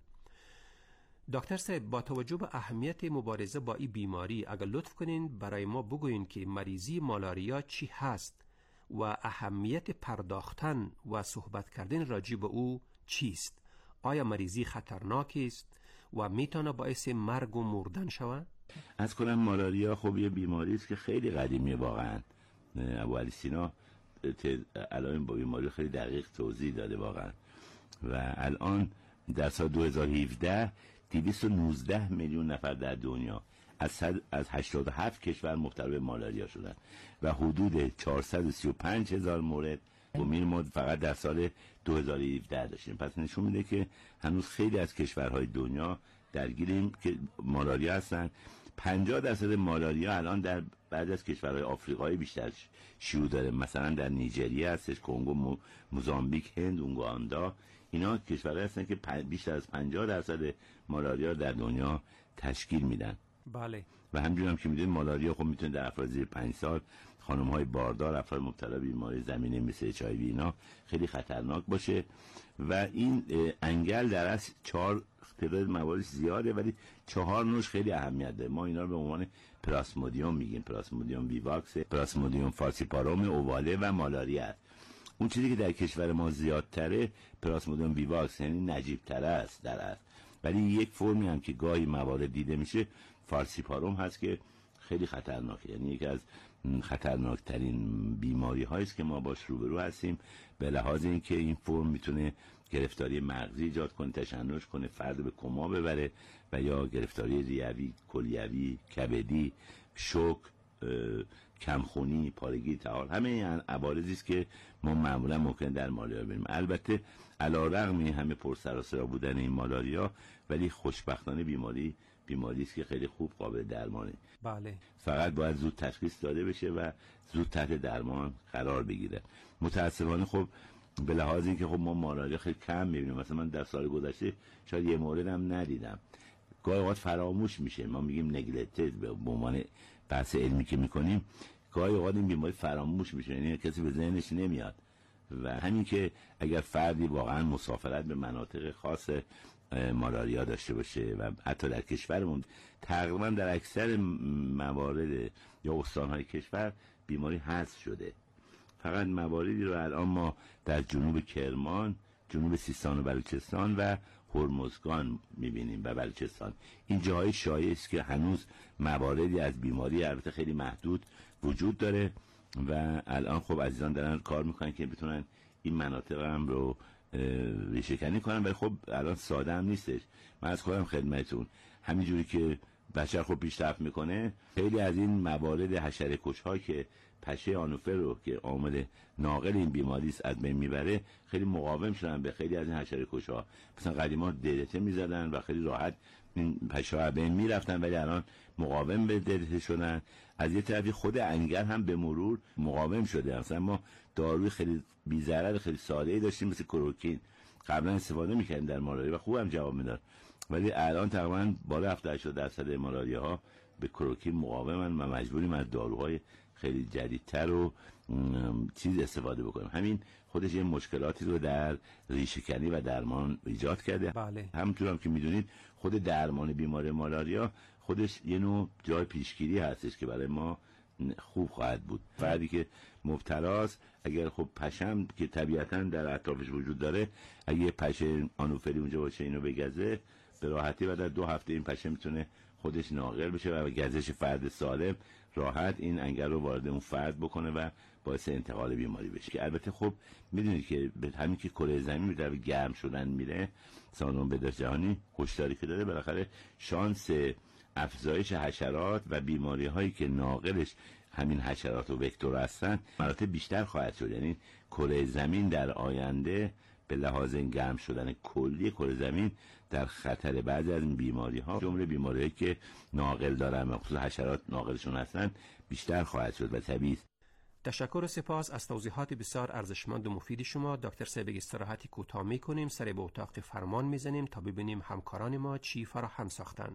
دکتر صاحب، با توجه به اهمیت مبارزه با این بیماری اگر لطف کنین برای ما بگوین که مریضی مالاریا چی هست و اهمیت پرداختن و صحبت کردن راجع به او چیست؟ آیا مریضی خطرناک است و میتونه باعث مرگ و مردن شود؟ از کنم مالاریا خب یه بیماری است که خیلی قدیمیه واقعا. ابو علی سینا الان با بیماری خیلی دقیق توضیح داده واقعا و الان در سال دو هزار و هفده دویست و نوزده میلیون نفر در دنیا از از هشتاد و هفت کشور مبتلا به مالاریا شدن و حدود چهارصد و سی و پنج هزار مورد بومی ما فقط در سال دو هزار و هفده داشتیم. پس نشون میده که هنوز خیلی از کشورهای دنیا درگیریم که مالاریا هستن. پنجاه درصد مالاریا الان در بعضی از کشورهای آفریقایی بیشتر شیوع داره، مثلا در نیجریه هستش، کنگو، موزامبیک، هند، اوگاندا. اینا کشورهایی هستن که بیشتر از پنجاه درصد مالاریا در دنیا تشکیل میدن. بله. و همینجوری هم که میدونید مالاریا خب میتونه در افراد زیر پنج سال، خانم‌های باردار، افراد مبتلا به بیماری زمینه مثل اچ آی وی اینا خیلی خطرناک باشه و این انگل در اصل چهار تعداد موارد زیاده ولی چهار نوش خیلی اهمیت داره. ما اینا رو به عنوان پلاسمودیوم میگیم، پلاسمودیوم ویواکس، پلاسمودیوم فالسیپاروم اوواله و مالاریا. اون چیزی که در کشور ما زیادتره پلاسمودیوم ویواکس، یعنی نجیب‌تر است در اصل، ولی یک فرمی هم که گاهی موارد دیده میشه فالسیپاروم هست که خیلی خطرناکه، یعنی یکی از خطرناکترین بیماری هایی است که ما باش روبرو هستیم به لحاظ اینکه این فرم میتونه گرفتاری مغزی ایجاد کنه، تشنج کنه، فرد به کما ببره و یا گرفتاری ریوی، کلیوی، کبدی، شوک، کمخونی، پارگی طحال، همه این عوارضی است که ما معمولا ممکنه در مالاریا ببینیم. البته علیرغم این همه پرسر و صدا بودن این مالاریا ولی خوشبختانه بیماری بیماری است که خیلی خوب قابل درمانه. بله. فقط باید زود تشخیص داده بشه و زود تحت درمان قرار بگیره. متاسفانه خب به لحاظ اینکه خب ما مالاریا خیلی کم می‌بینیم، مثلا من در سال گذشته شاید یه مورد هم ندیدم. گاهی اوقات فراموش میشه، ما میگیم نگلکتد به عنوان بحث علمی که میکنیم، گاهی اوقات این بیماری فراموش میشه، یعنی کسی به ذهنش نمیاد و همین که اگر فردی واقعا مسافرت به مناطق خاص مالاریا داشته باشه و حتی در کشورمون تقریبا در اکثر موارد یا استان‌های کشور بیماری حذف شده. فقط مواردی رو الان ما در جنوب کرمان، جنوب سیستان و بلوچستان و هرمزگان میبینیم و بلوچستان. این جاهای شایع است که هنوز مواردی از بیماری البته خیلی محدود وجود داره و الان خب عزیزان دارن کار میکنن که بتونن این مناطق هم رو ریشه کنی کنن، ولی خب الان ساده هم نیستش. من از خودم خدمتتون همینجوری که بشر خب پیشرفت میکنه، خیلی از این موارد حشره کش‌ها که پشه آنوفر رو که عامل ناقل این بیماری است از بین میبره، خیلی مقاوم شدن به خیلی از این حشره کش‌ها. مثلا قدیما دلته میزدن و خیلی راحت این پشه ها بین میرفتن، ولی الان مقاوم به دلته شدن. از یه طرفی خود انگل هم به مرور مقاوم شده. مثلا ما داروی خیلی بی‌ضرر خیلی ساده‌ای داشتیم مثل کلوروکین، قبلا استفاده می‌کردیم در مالاریا و خوبم جواب میداد، ولی الان تقریبا بالا هفتاد هشتاد درصد مالاریاها به کلوروکین مقاومن و مجبوریم از داروهای خیلی جدیدتر و چیز استفاده بکنیم. همین خودش یه مشکلاتی رو در ریشه‌کنی و درمان ایجاد کرده. بله. همونطور هم که میدونید خود درمان بیماری مالاریا خودش یه نوع جای پیشگیری هستش که برای ما خوب خواهد بود. فردی که مبتلاست اگر خب پشم که طبیعتاً در اطرافش وجود داره، اگه پشه آنوفری اونجا باشه اینو بگزه به راحتی و در دو هفته این پشه میتونه خودش ناقل بشه و گزش فرد سالم راحت این انگل رو وارد اون فرد بکنه و باعث انتقال بیماری بشه. که البته خب میدونید که به همین که کره زمین به طرف گرم شدن میره، سازمان بهداشت جهانی هشداری که داده بالاخره شانس افزایش حشرات و بیماری هایی که ناقلش همین حشرات و وکتور هستن مراتب بیشتر خواهد شد. یعنی کره زمین در آینده به لحاظ گرم شدن کلی کره زمین در خطر بعضی از این بیماری ها، جمله بیماری‌هایی که ناقل دارن و خصوصا حشرات ناقلشون هستن، بیشتر خواهد شد و طبیعی. تشکر و سپاس از توضیحات بسیار ارزشمند و مفید شما. دکتر سیبگ استراحتی کوتاه می‌کنیم، سر به اتاق فرمان می‌زنیم تا ببینیم همکاران ما چی فراهم ساختن.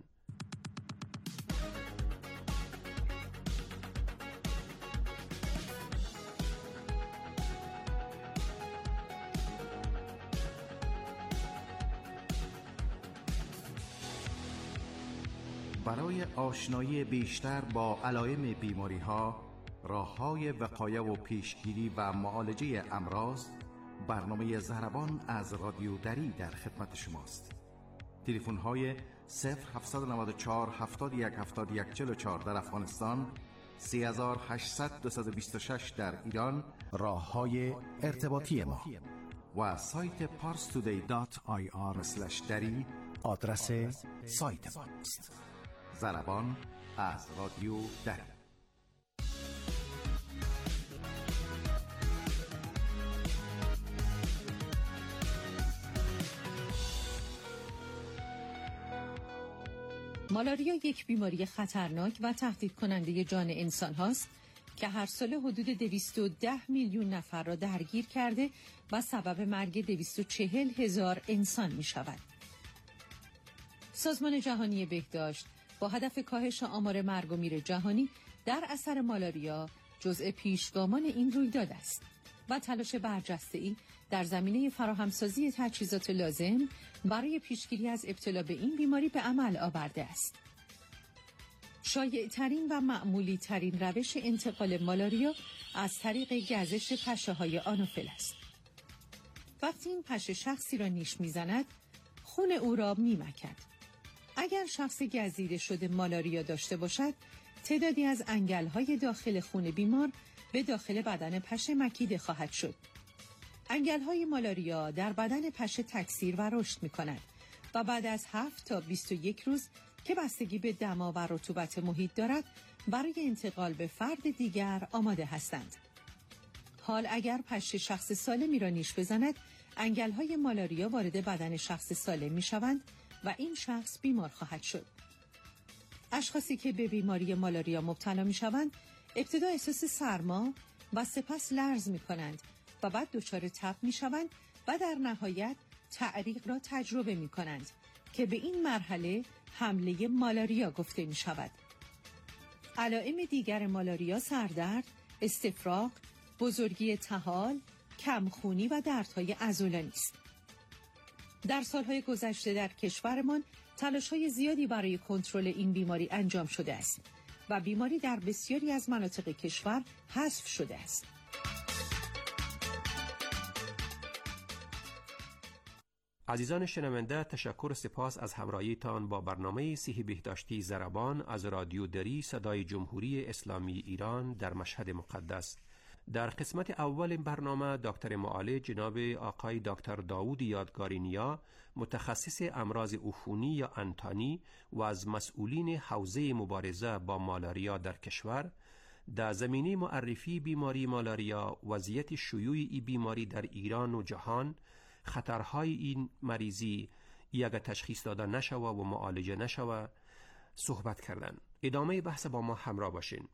برای آشنایی بیشتر با علائم بیماری ها، راه های وقایه و پیشگیری و معالجه امراض، برنامه ضربان از رادیو دری در خدمت شماست. تلفن های صفر هفت نه چهار هفتاد و یک هفتاد و یک چهل و چهار در افغانستان، سه هشت صفر صفر دو دو شش در ایران، راه های ارتباطی ما و سایت پارس تودی دات آی آر اسلش دری آدرس سایت ماست. ضربان از رادیو دری. مالاریا یک بیماری خطرناک و تهدید کننده جان انسان هاست که هر سال حدود دویست و ده میلیون نفر را درگیر کرده و سبب مرگ دویست و چهل هزار انسان می شود. سازمان جهانی بهداشت با هدف کاهش آمار مرگ و میر جهانی در اثر مالاریا جزء پیشگامان این رویداد است و تلاش برجسته‌ای در زمینه فراهمسازی تجهیزات لازم برای پیشگیری از ابتلا به این بیماری به عمل آورده است. شایع‌ترین و معمولی ترین روش انتقال مالاریا از طریق گزش پشه‌های آنوفل است. وقتی این پشه شخصی را نیش می‌زند، خون او را می‌مکد. اگر شخص گزیده شده مالاریا داشته باشد، تعدادی از انگل‌های داخل خون بیمار به داخل بدن پشه مکیده خواهد شد. انگل‌های مالاریا در بدن پشه تکثیر و رشد می‌کنند و بعد از هفت تا بیست و یک روز که بستگی به دما و رطوبت محیط دارد، برای انتقال به فرد دیگر آماده هستند. حال اگر پشه شخص سالمی را نیش بزند، انگل‌های مالاریا وارد بدن شخص سالم می‌شوند و این شخص بیمار خواهد شد. اشخاصی که به بیماری مالاریا مبتلا می‌شوند، ابتدا احساس سرما و سپس لرز می‌کنند و بعد دچار تب می‌شوند و در نهایت تعریق را تجربه می‌کنند که به این مرحله حمله مالاریا گفته می‌شود. علائم دیگر مالاریا سردرد، استفراغ، بزرگی طحال، کمخونی و دردهای عضلانی است. در سالهای گذشته در کشورمان تلاش‌های زیادی برای کنترل این بیماری انجام شده است و بیماری در بسیاری از مناطق کشور حذف شده است. عزیزان شنونده، تشکر و سپاس از همراهیتان با برنامه صحی بهداشتی ضربان از رادیو دری صدای جمهوری اسلامی ایران در مشهد مقدس. در قسمت اول برنامه دکتر معالج جناب آقای دکتر داوود یادگاری نیا، متخصص امراض عفونی یا انتانی و از مسئولین حوزه مبارزه با مالاریا در کشور، در زمینه معرفی بیماری مالاریا، وضعیت شیوع این بیماری در ایران و جهان، خطرهای این مریضی یک تشخیص داده نشوه و معالجه نشوه صحبت کردن. ادامه بحث با ما همراه باشین.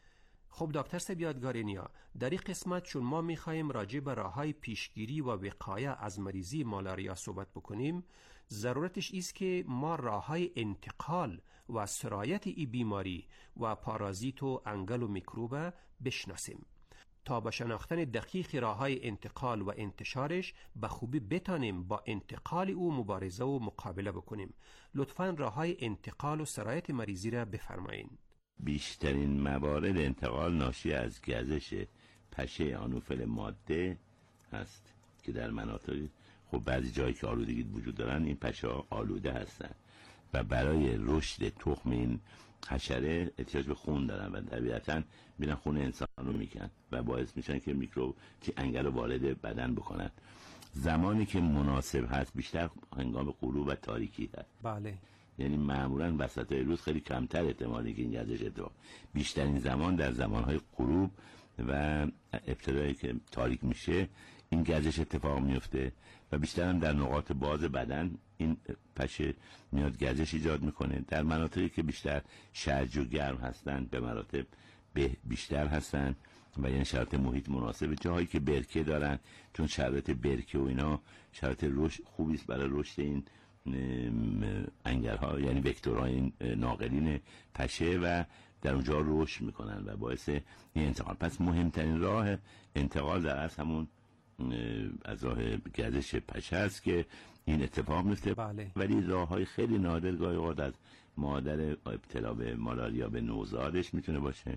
خب دکتر صاحب یادگاری نیا، در این قسمت چون ما میخوایم راجع به راههای پیشگیری و وقایه از مریضی مالاریا صحبت بکنیم، ضرورتش است که ما راههای انتقال و سرایت این بیماری و پارازیت و انگل و میکروب بشناسیم تا با شناختن دقیق راههای انتقال و انتشارش به خوبی بتانیم با انتقال او مبارزه و مقابله بکنیم. لطفاً راههای انتقال و سرایت مریضی را بفرمایید. بیشترین موارد انتقال ناشی از گزش پشه آنوفل ماده هست که در مناطق خب بعضی جایی که آلودگی وجود دارن این پشه ها آلوده هستن و برای رشد تخم این حشره احتیاج به خون دارن و طبیعتاً میرن خون انسان رو میکن و باعث میشن که میکروب که انگل رو وارد بدن بکنن. زمانی که مناسب هست بیشتر هنگام غروب و تاریکی هست. بله. یعنی معمولاً وسط روز خیلی کمتر احتمالی که این گزش اتفاق. بیشترین زمان در زمانهای غروب و ابتدایی که تاریک میشه این گزش اتفاق میفته و بیشتر هم در نقاط باز بدن این پشه میاد گزش ایجاد میکنه. در مناطقی که بیشتر شرج و گرم هستن به مراتب به بیشتر هستن و یعنی شرایط محیط مناسب. جاهایی که برکه دارن چون شرایط برکه و اینا شرایط رشد خوبی است برای رشد این انگل‌ها، یعنی وکتورهای این ناقلین پشه و در اونجا رشد میکنن و باعث این انتقال. پس مهمترین راه انتقال در اصل همون از راه گزش پشه است که این اتفاق میفته. بله. ولی راههای خیلی نادر گاهی اوقات از مادر ابتلا به مالاریا به نوزادش میتونه باشه.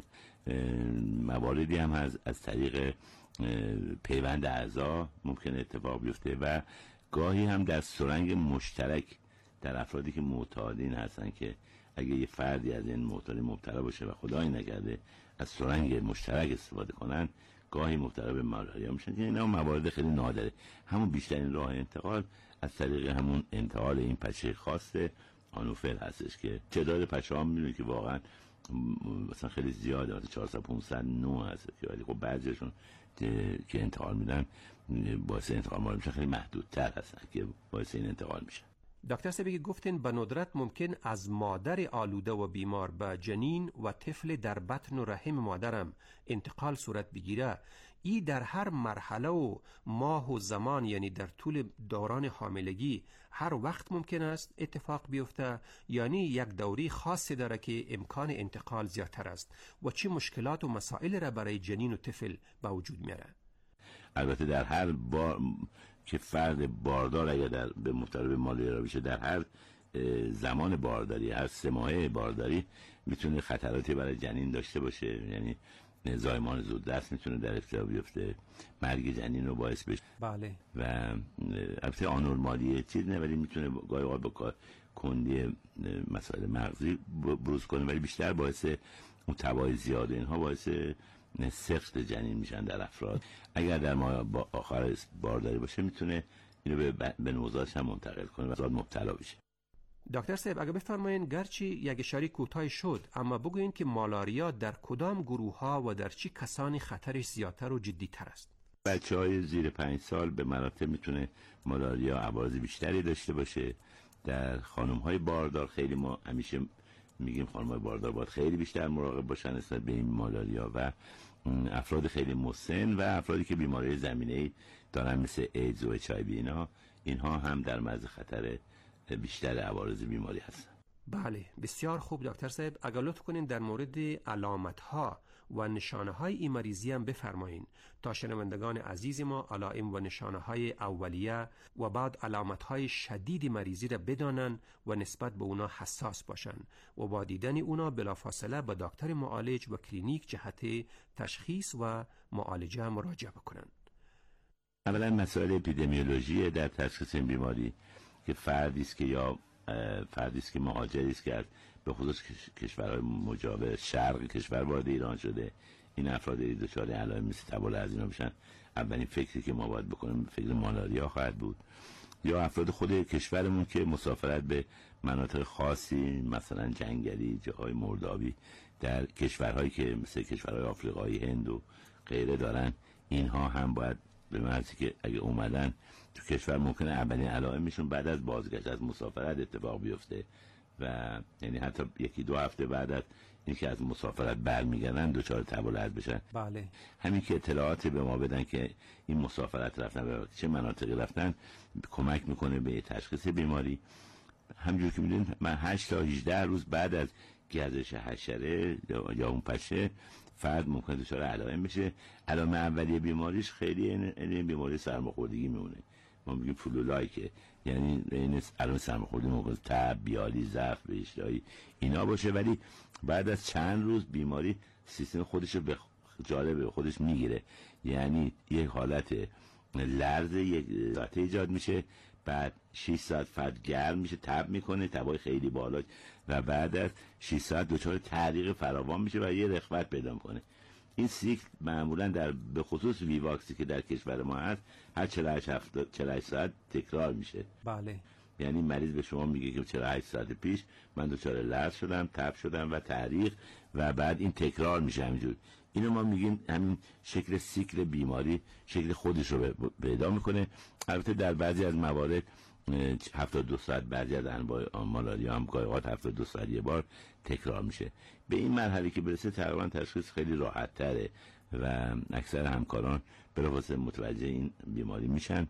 مواردی هم هست از طریق پیوند اعضا ممکنه اتفاق بیفته و گاهی هم در سرنگ مشترک در افرادی که معتادین هستن که اگه یه فردی از این معتادی مبتلا باشه و خدایی نکرده از سرنگ مشترک استفاده کنن گاهی مبتلا به مالاریا میشن که اینا موارد خیلی نادره. همون بیشترین راه انتقال از طریق همون انتقال این پشه خاص آنوفل هستش که تعداد پشه ها میدونید که واقعا مثلا خیلی زیاده، مثلا چهارصد پانصد نوع هست که ولی خب بعضیشون که انتقال میدن باعث انتقال ما میشن خیلی محدودتر هستن که باعث این انتقال میشن. دکتر سبیگی گفتین به ندرت ممکن از مادر آلوده و بیمار به جنین و طفل در بطن و رحم مادرم انتقال صورت بگیره. ای در هر مرحله و ماه و زمان، یعنی در طول دوران حاملگی هر وقت ممکن است اتفاق بیفته، یعنی یک دوری خاصی داره که امکان انتقال زیادتر است و چه مشکلات و مسائل را برای جنین و طفل به وجود میاره؟ البته در هر بار که فرد باردار اگر در به مبتلا به مالاریا بشه در هر زمان بارداری، هر سه ماهه بارداری میتونه خطراتی برای جنین داشته باشه، یعنی زایمان زودرس میتونه در ابتلا بیفته، مرگ جنین رو باعث بشه. بله. و البته آنورمالی چیز نه ولی میتونه گاهی اوقات با کار کندی مسائل مغزی بروز کنه، ولی بیشتر باعث اون تبای زیاد اینها باعث سقط جنین میشن در افراد. اگر در ماه با آخر بارداری باشه میتونه اینو به, به نوزادش هم منتقل کنه و زاد مبتلا بشه. دکتر صاحب اگه بفرمایین گرچه یک اشاره کوتاه شد اما بگوین که مالاریا در کدام گروه ها و در چه کسانی خطرش زیادتر و جدی تر است؟ بچه های زیر پنج سال به مراتب میتونه مالاریا عوارض بیشتری داشته باشه. در خانم های باردار خیلی ما همیشه میگیم خانم های باردار باید خیلی بیشتر مراقب باشن نسبت به این مالاریا و افراد خیلی مسن و افرادی که بیماری زمینه‌ای دارن مثل ایدز و اچ آی وی اینا اینها هم در معرض خطر بیشتر عوارض بیماری هستن. بله بسیار خوب دکتر صاحب اگر لطف کنین در مورد علامت ها و نشانه های این مریضی هم بفرمایین تا شنوندگان عزیز ما علائم و نشانه های اولیه و بعد علامت های شدید مریضی را بدانن و نسبت به اونا حساس باشن و با دیدن اونا بلافاصله به دکتر معالج و کلینیک جهت تشخیص و معالجه مراجعه بکنن. اولا مسائل اپیدمیولوژی در تشخیص این بیماری که فردی است که یا فردی است که مهاجری است که به خصوص کشورهای مجاور شرق کشور وارد ایران شده، این افراد دچار علائم مثل تبول از اینا بشن، اولین فکری که ما باید بکنیم فکر مالاریا خواهد بود. یا افراد خود کشورمون که مسافرت به مناطق خاصی مثلا جنگلی، جاهای مردابی در کشورهایی که مثل کشورهای آفریقایی، هند و غیره دارن، اینها هم باید به معنی که اگه اومدن تو کشور ممکنه اولین علائمشون بعد از بازگشت از مسافرت اتفاق بیفته و یعنی حتی یکی دو هفته بعد از اینکه از مسافرت برمیگردن دچار تبول بشن. بله. همین که اطلاعاتی به ما بدن که این مسافرت رفتن به چه مناطقی رفتن کمک میکنه به تشخیص بیماری. همونجور که میدونید من هشت تا هجده روز بعد از گردش حشره یا اون پشه فرد ممکنه دچار علائم بشه. علائم اولیه بیماریش خیلی این بیماری سرماخوردگی میمونه. ما میگیم فلولایکه، یعنی این علائم سرماخوردگی ممکنه تب، بیالی، ضعف، اشتهایی اینا باشه، ولی بعد از چند روز بیماری سیستم خودش رو به جالب خودش میگیره، یعنی یک حالت لرز یک ساعته ایجاد میشه، بعد شش ساعت فرد گرم میشه، تب میکنه، تبای خیلی بالا و بعد از شش ساعت دچار تعریق فراوان میشه و یه رخوت پیدا میکنه. این سیکل معمولا در به خصوص ویواکسی که در کشور ما هست هر چهل و هشت ساعت تکرار میشه. بله. یعنی مریض به شما میگه که چهل و هشت ساعت پیش من دچار لرز شدم، تب شدم و تعریق و بعد این تکرار میشه همینجور. اینو ما میگیم همین شکل سیکل بیماری شکل خودش رو پیدا میکنه. البته در بعضی از موارد هفتاد و دو ساعت، بعضی از انواع مالاریا هم گاهی اوقات هفتاد و دو ساعت یه بار تکرار میشه. به این مرحله که برسه تقریبا تشخیص خیلی راحت تره و اکثر همکاران بلافاصله متوجه این بیماری میشن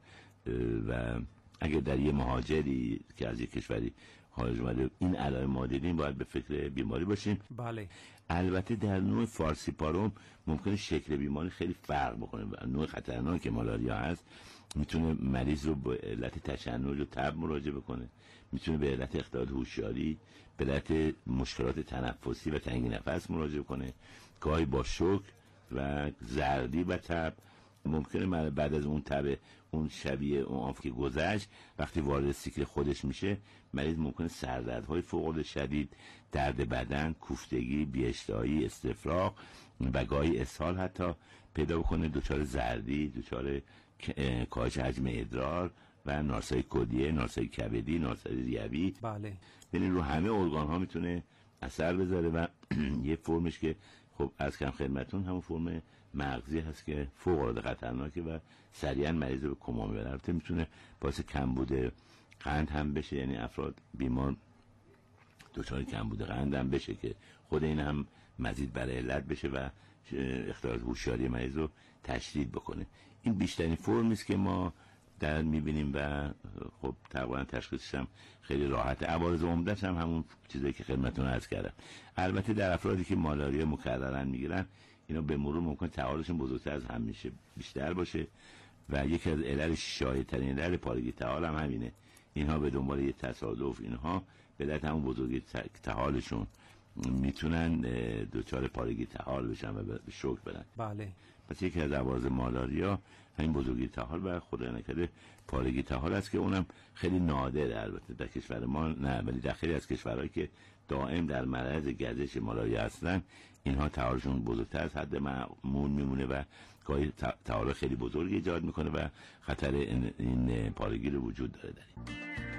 و اگر در یه مهاجری که از یک کشوری خارج اومده این علائم ما دیدیم باید به فکر بیماری باشیم. بله. البته در نوع فارسیپاروم ممکنه شکل بیماری خیلی فرق بکنه. نوع خطرناک مالاریا هست میتونه مریض رو به علت تشنج و تب مراجعه بکنه، میتونه به علت اختلال هوشیاری، به علت مشکلات تنفسی و تنگی نفس مراجعه کنه، گاهی با شوک و زردی و تب. ممکنه بعد از اون تب اون شبیه اون آنف که گذشت وقتی وارد سیکل خودش میشه مریض ممکنه سردردهای فوق‌العاده شدید، درد بدن، کوفتگی، بی‌اشتهایی، استفراغ و گاهی اسهال حتی پیدا بکنه، دچار زردی، دچار کاهش حجم ادرار و نارسایی کلیه، نارسایی کبدی، نارسایی ریوی. بله. یعنی رو همه ارگان ها میتونه اثر بذاره و یه فرمش که خب از کم خدمتون همون فرم مغزی هست که فوق العاده خطرناکه و سریعا مریض رو به کما میبره. البته میتونه باعث کمبود قند هم بشه، یعنی افراد بیمار دچار کمبود قند هم بشه که خود این هم مزید بر علت بشه و اختلال هوشیاری مریض رو تشدید بکنه. این بیشترین فرمی است که ما در میبینیم و خب تقریبا تشخیصش هم خیلی راحته. عوارض عمده‌اش هم همون چیزایی که خدمتتون عرض کردم. البته در افرادی که مالاریا مکررا میگیرن اینا به مرور ممکن تعالشون بزرگتر از همیشه بیشتر باشه و یکی از علل شایع‌ترین علل پارگی تعال هم همینه. اینها به دنبال یه تصادف اینها به علت همون بزرگی تعالشون میتونن دچار پارگی تعال بشن و به شوک برن. بله. پس یکی از عوارض مالاریا همین بزرگی تعال و خدا نکرده پارگی تعال است که اونم خیلی نادره. البته در کشور ما نه، ولی در خیلی از کشورهایی که دائم در معرض گردش مالاریا هستن اینها تعالشون بزرگتر از حد معمول میمونه و گاهی تعال خیلی بزرگی ایجاد میکنه و خطر این, این پارگی رو وجود داره. داریم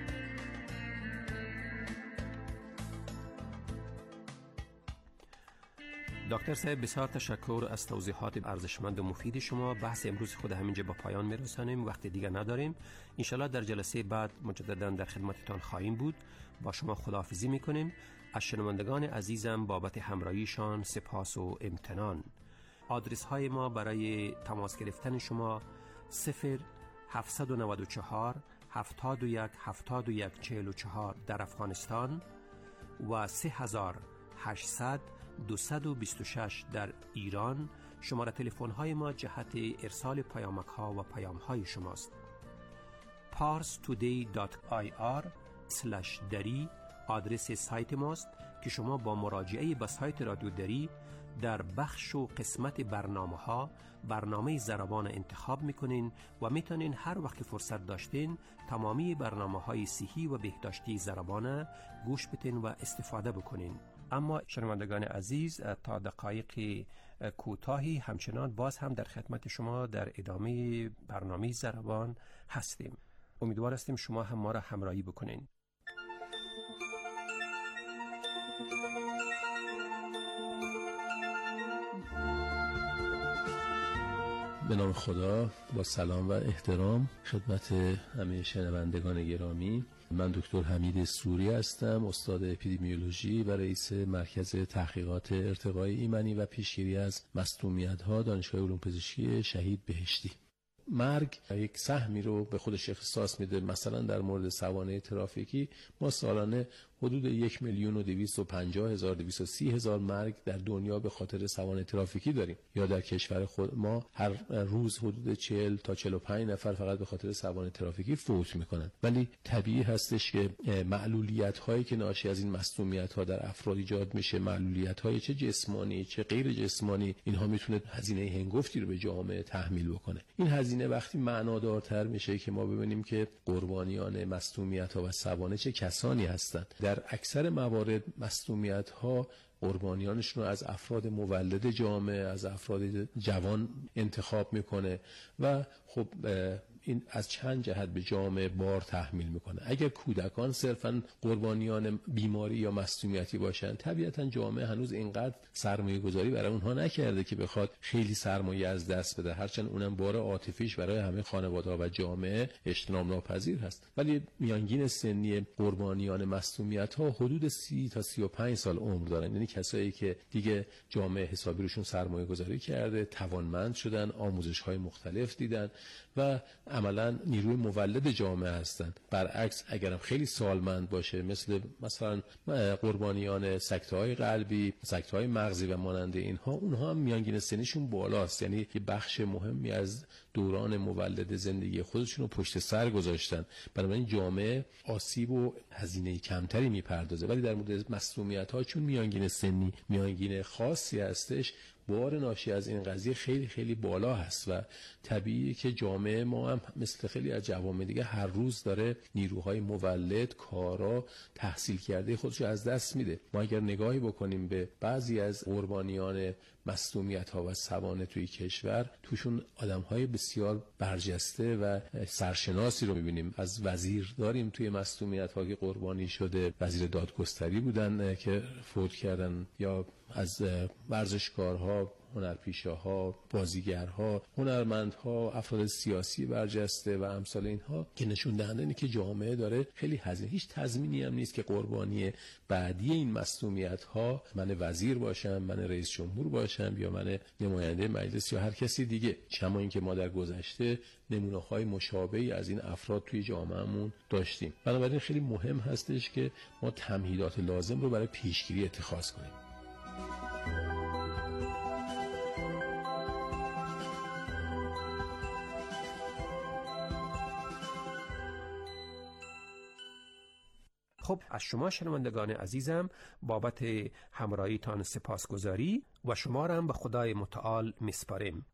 دکتر صاحب بسیار تشکر از توضیحات ارزشمند و مفید شما. بحث امروز خود همینجا با پایان میرسانیم، وقت دیگر نداریم. انشالله در جلسه بعد مجددا در خدمتتان خواهیم بود. با شما خداحافظی میکنیم. از شنوندگان عزیزم بابت همراهیشان سپاس و امتنان. آدرس های ما برای تماس گرفتن شما صفر هفت نه چهار هفتاد و یک هفتاد و یک چهل و چهار در افغانستان و سه هزار هشتصد دویست و بیست و شش در ایران. شماره تلفن های ما جهت ارسال پیامک ها و پیام های شماست. پارس تودی دات آی آر اسلش دری آدرس سایت ماست که شما با مراجعه به سایت رادیو دری در بخش و قسمت برنامه ها برنامه ضربان انتخاب میکنین و میتونین هر وقت فرصت داشتین تمامی برنامه های صحی و بهداشتی ضربان گوش بتین و استفاده بکنین. اما شنوندگان عزیز، تا دقایق کوتاهی همچنان باز هم در خدمت شما در ادامه برنامه ضربان هستیم. امیدوار هستیم شما هم ما را همراهی بکنین. به نام خدا، با سلام و احترام خدمت همه شنوندگان گرامی. من دکتر حمید سوری هستم، استاد اپیدمیولوژی و رئیس مرکز تحقیقات ارتقای ایمنی و پیشگیری از مسمومیت‌ها دانشگاه علوم پزشکی شهید بهشتی. مرگ یک سهمی رو به خودش اختصاص میده. مثلا در مورد سوانح ترافیکی ما سالانه حدود یک میلیون و دویست و پنجاه هزار دویست و سی هزار مرگ در دنیا به خاطر سوانح ترافیکی داریم. یا در کشور خود ما هر روز حدود چهل تا چهل و پنج نفر فقط به خاطر سوانح ترافیکی فوت میکنن. ولی طبیعی هستش که معلولیت هایی که ناشی از این مسمومیت ها در افراد ایجاد میشه، معلولیت های چه جسمانی چه غیر جسمانی، اینها میتونه هزینه هنگفتی رو به جامعه تحمیل بکنه. این هزینه وقتی معنادارتر میشه که ما ببینیم که قربانیان مسمومیت ها و سوانح چه کسانی هستند. در اکثر موارد مسمومیت ها قربانیانشون رو از افراد مولد جامعه، از افراد جوان انتخاب میکنه و خب این از چند جهت به جامعه بار تحمیل میکنه. اگر کودکان صرفاً قربانیان بیماری یا مسمومیتی باشن، طبیعتاً جامعه هنوز اینقدر سرمایه گذاری برای اونها نکرده که بخواد خیلی سرمایه از دست بده، هرچند اونم بار عاطفیش برای همه خانواده‌ها و جامعه اجتناب ناپذیر هست. ولی میانگین سنی قربانیان مسمومیت‌ها حدود سی تا سی و پنج سال عمر دارن، یعنی کسایی که دیگه جامعه حسابی روشون سرمایه گذاری کرده، توانمند شدن، آموزش‌های مختلف دیدن و عملاً نیروی مولد جامعه هستند. برعکس اگرم خیلی سالمند باشه، مثل مثلا قربانیان سکته‌های قلبی، سکته‌های مغزی و مانند اینها، اونها هم میانگین سنیشون بالاست، یعنی یه بخش مهمی از دوران مولد زندگی خودشون رو پشت سر گذاشتن. بنابراین جامعه آسیب و هزینه کمتری میپردازه. ولی در مورد مسمومیت‌ها چون میانگین سنی میانگین خاصی هستش، بار ناشی از این قضیه خیلی خیلی بالا هست و طبیعیه که جامعه ما هم مثل خیلی از جوامع دیگه هر روز داره نیروهای مولد، کارا، تحصیل کرده خودش از دست میده. ما اگر نگاهی بکنیم به بعضی از قربانیان مسمومیت‌ها و سوانح توی کشور، توشون آدم‌های بسیار برجسته و سرشناسی رو می‌بینیم. از وزیر داریم توی مسمومیت‌ها که قربانی شده، وزیر دادگستری بودن که فوت کردن، یا از ورزشکارها، هنرپیشه‌ها، بازیگرها، هنرمندها، افراد سیاسی برجسته و امثال اینها، که نشون دهنده اینه که جامعه داره خیلی هزینه. هیچ تضمینی هم نیست که قربانی بعدی این مسمومیت‌ها من وزیر باشم، من رئیس جمهور باشم، یا من نماینده مجلس یا هر کسی دیگه. کما اینکه ما در گذشته نمونه‌های مشابهی از این افراد توی جامعهمون داشتیم. بنابراین خیلی مهم هستش که ما تمهیدات لازم رو برای پیشگیری اتخاذ کنیم. خب، از شما شنوندگان عزیزم بابت همراهیتان سپاسگزاری و شما را هم به خدای متعال میسپاریم.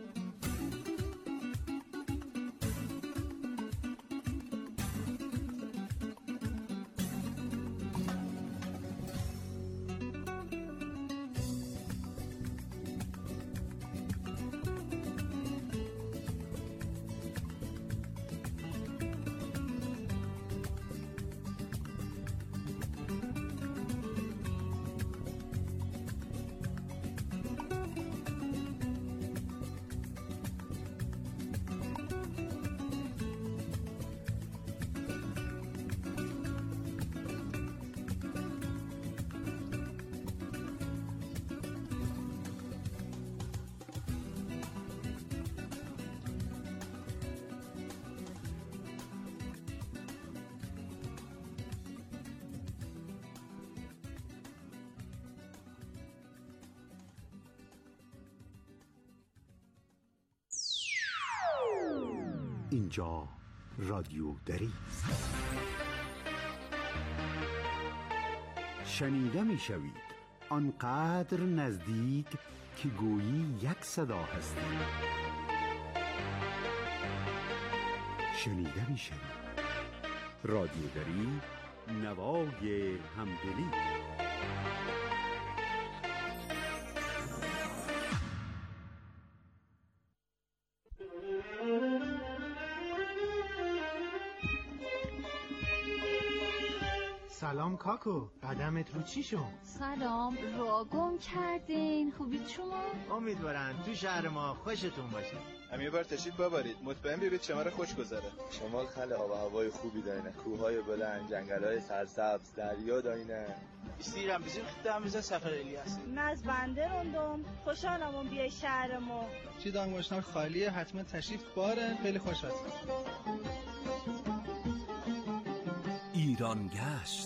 اینجا رادیو دری است. شنیده می شوید آنقدر نزدیک که گویی یک صدا هستیم. شنیده میشوی. رادیو دری، نوای همدلی. سلام کاکو، قدمت رو چی شد؟ سلام، را گم کردین. خوبید شما؟ امیدوارم تو شهر ما خوشتون باشه. هم یه بار تشریف ببرید، مطمئن ببینید شمال خوش گذره. شمال خیلی آب و هوای خوبی دارینه، کوههای بلند، جنگل‌های سرسبز، دریا دارینه. استیرم بزیم خدام بزن سفر الیاس. ناز بنده روندم، خوشحالم اون بیای شهر ما. چی دانگوشنار خالیه، حتما تشریف باره، خیلی خوش هستم. ایران گشت.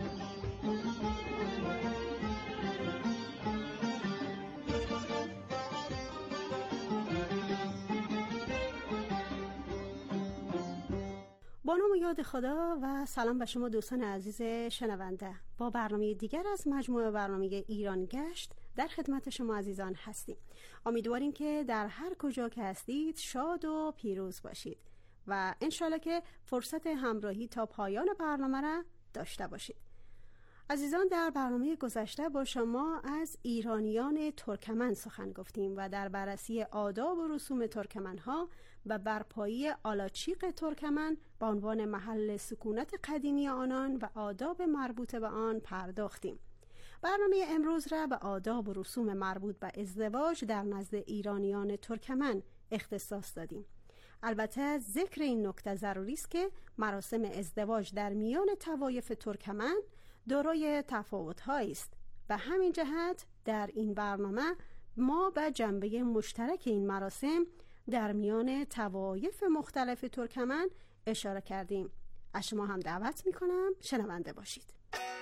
با نام و یاد خدا و سلام به شما دوستان عزیز شنونده. با برنامه دیگر از مجموعه برنامه ایران گشت در خدمت شما عزیزان هستیم. امیدواریم که در هر کجا که هستید شاد و پیروز باشید و انشالله که فرصت همراهی تا پایان برنامه را داشته باشید. عزیزان، در برنامه گذشته با شما از ایرانیان ترکمن سخن گفتیم و در بررسی آداب و رسوم ترکمن‌ها و برپایی آلاچیق ترکمن به عنوان محل سکونت قدیمی آنان و آداب مربوط به آن پرداختیم. برنامه امروز را به آداب و رسوم مربوط به ازدواج در نزد ایرانیان ترکمن اختصاص دادیم. البته ذکر این نکته ضروری است که مراسم ازدواج در میان طوایف ترکمن دارای تفاوت‌هایی است. به همین جهت در این برنامه ما به جنبه مشترک این مراسم در میان طوایف مختلف ترکمن اشاره کردیم. از شما هم دعوت می‌کنم شنونده باشید.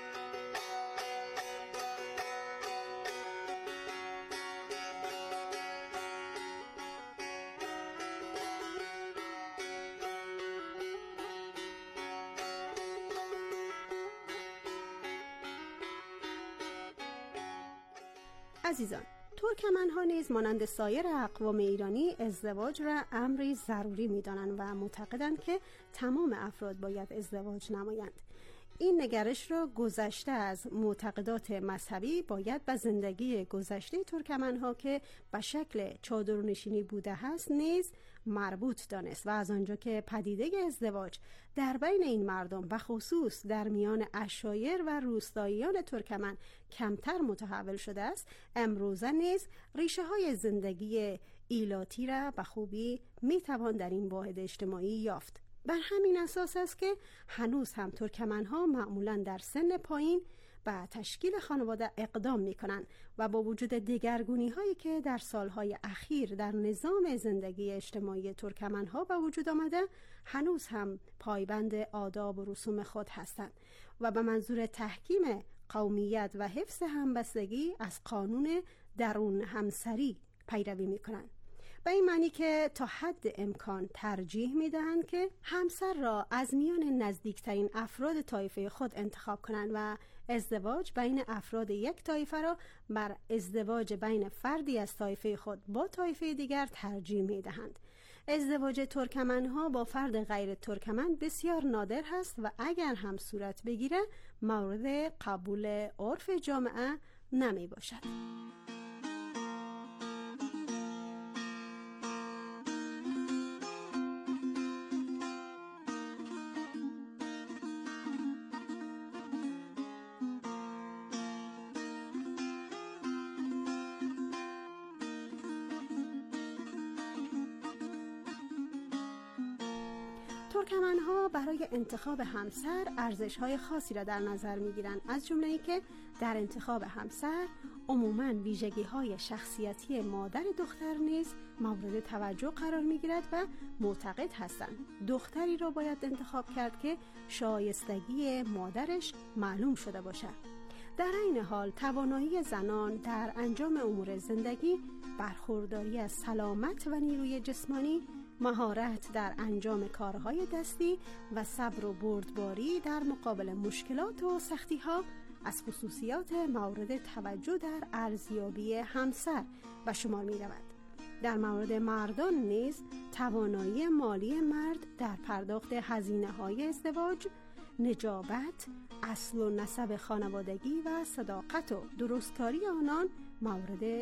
عزیزان، ترکمن‌ها نیز مانند سایر اقوام ایرانی ازدواج را امری ضروری می‌دانند و معتقدند که تمام افراد باید ازدواج نمایند. این نگرش را گذشته از معتقدات مذهبی باید به زندگی گذشته ترکمن‌ها که به شکل چادرنشینی بوده است نیز مربوط دانست و از آنجا که پدیده ازدواج در بین این مردم و خصوص در میان عشایر و روستاییان ترکمن کمتر متحول شده است، امروزه نیز ریشه های زندگی ایلاتی را به خوبی میتوان در این واحد اجتماعی یافت. بر همین اساس است که هنوز هم ترکمن‌ها معمولاً در سن پایین به تشکیل خانواده اقدام می‌کنند و با وجود دگرگونی‌هایی که در سالهای اخیر در نظام زندگی اجتماعی ترکمن‌ها به وجود آمده، هنوز هم پایبند آداب و رسوم خود هستند و به منظور تحکیم قومیت و حفظ همبستگی از قانون درون همسری پیروی می‌کنند. به این معنی که تا حد امکان ترجیح میدهند که همسر را از میان نزدیکترین افراد طایفه خود انتخاب کنند و ازدواج بین افراد یک طایفه را بر ازدواج بین فردی از طایفه خود با طایفه دیگر ترجیح میدهند. ازدواج ترکمن‌ها با فرد غیر ترکمن بسیار نادر هست و اگر هم صورت بگیره مورد قبول عرف جامعه نمی باشد. ترکمن‌ها برای انتخاب همسر ارزش‌های خاصی را در نظر می‌گیرند، از جمله اینکه در انتخاب همسر عموماً ویژگی‌های شخصیتی مادر دختر نیز مورد توجه قرار می‌گیرد و معتقد هستند دختری را باید انتخاب کرد که شایستگی مادرش معلوم شده باشد. در این حال توانایی زنان در انجام امور زندگی، برخورداری از سلامت و نیروی جسمانی، مهارت در انجام کارهای دستی و صبر و بردباری در مقابل مشکلات و سختی‌ها از خصوصیات مورد توجه در ارزیابی همسر و شمار می رود. در مورد مردان نیز توانایی مالی مرد در پرداخت هزینه‌های ازدواج، نجابت، اصل و نسب خانوادگی و صداقت و درستکاری آنان مورد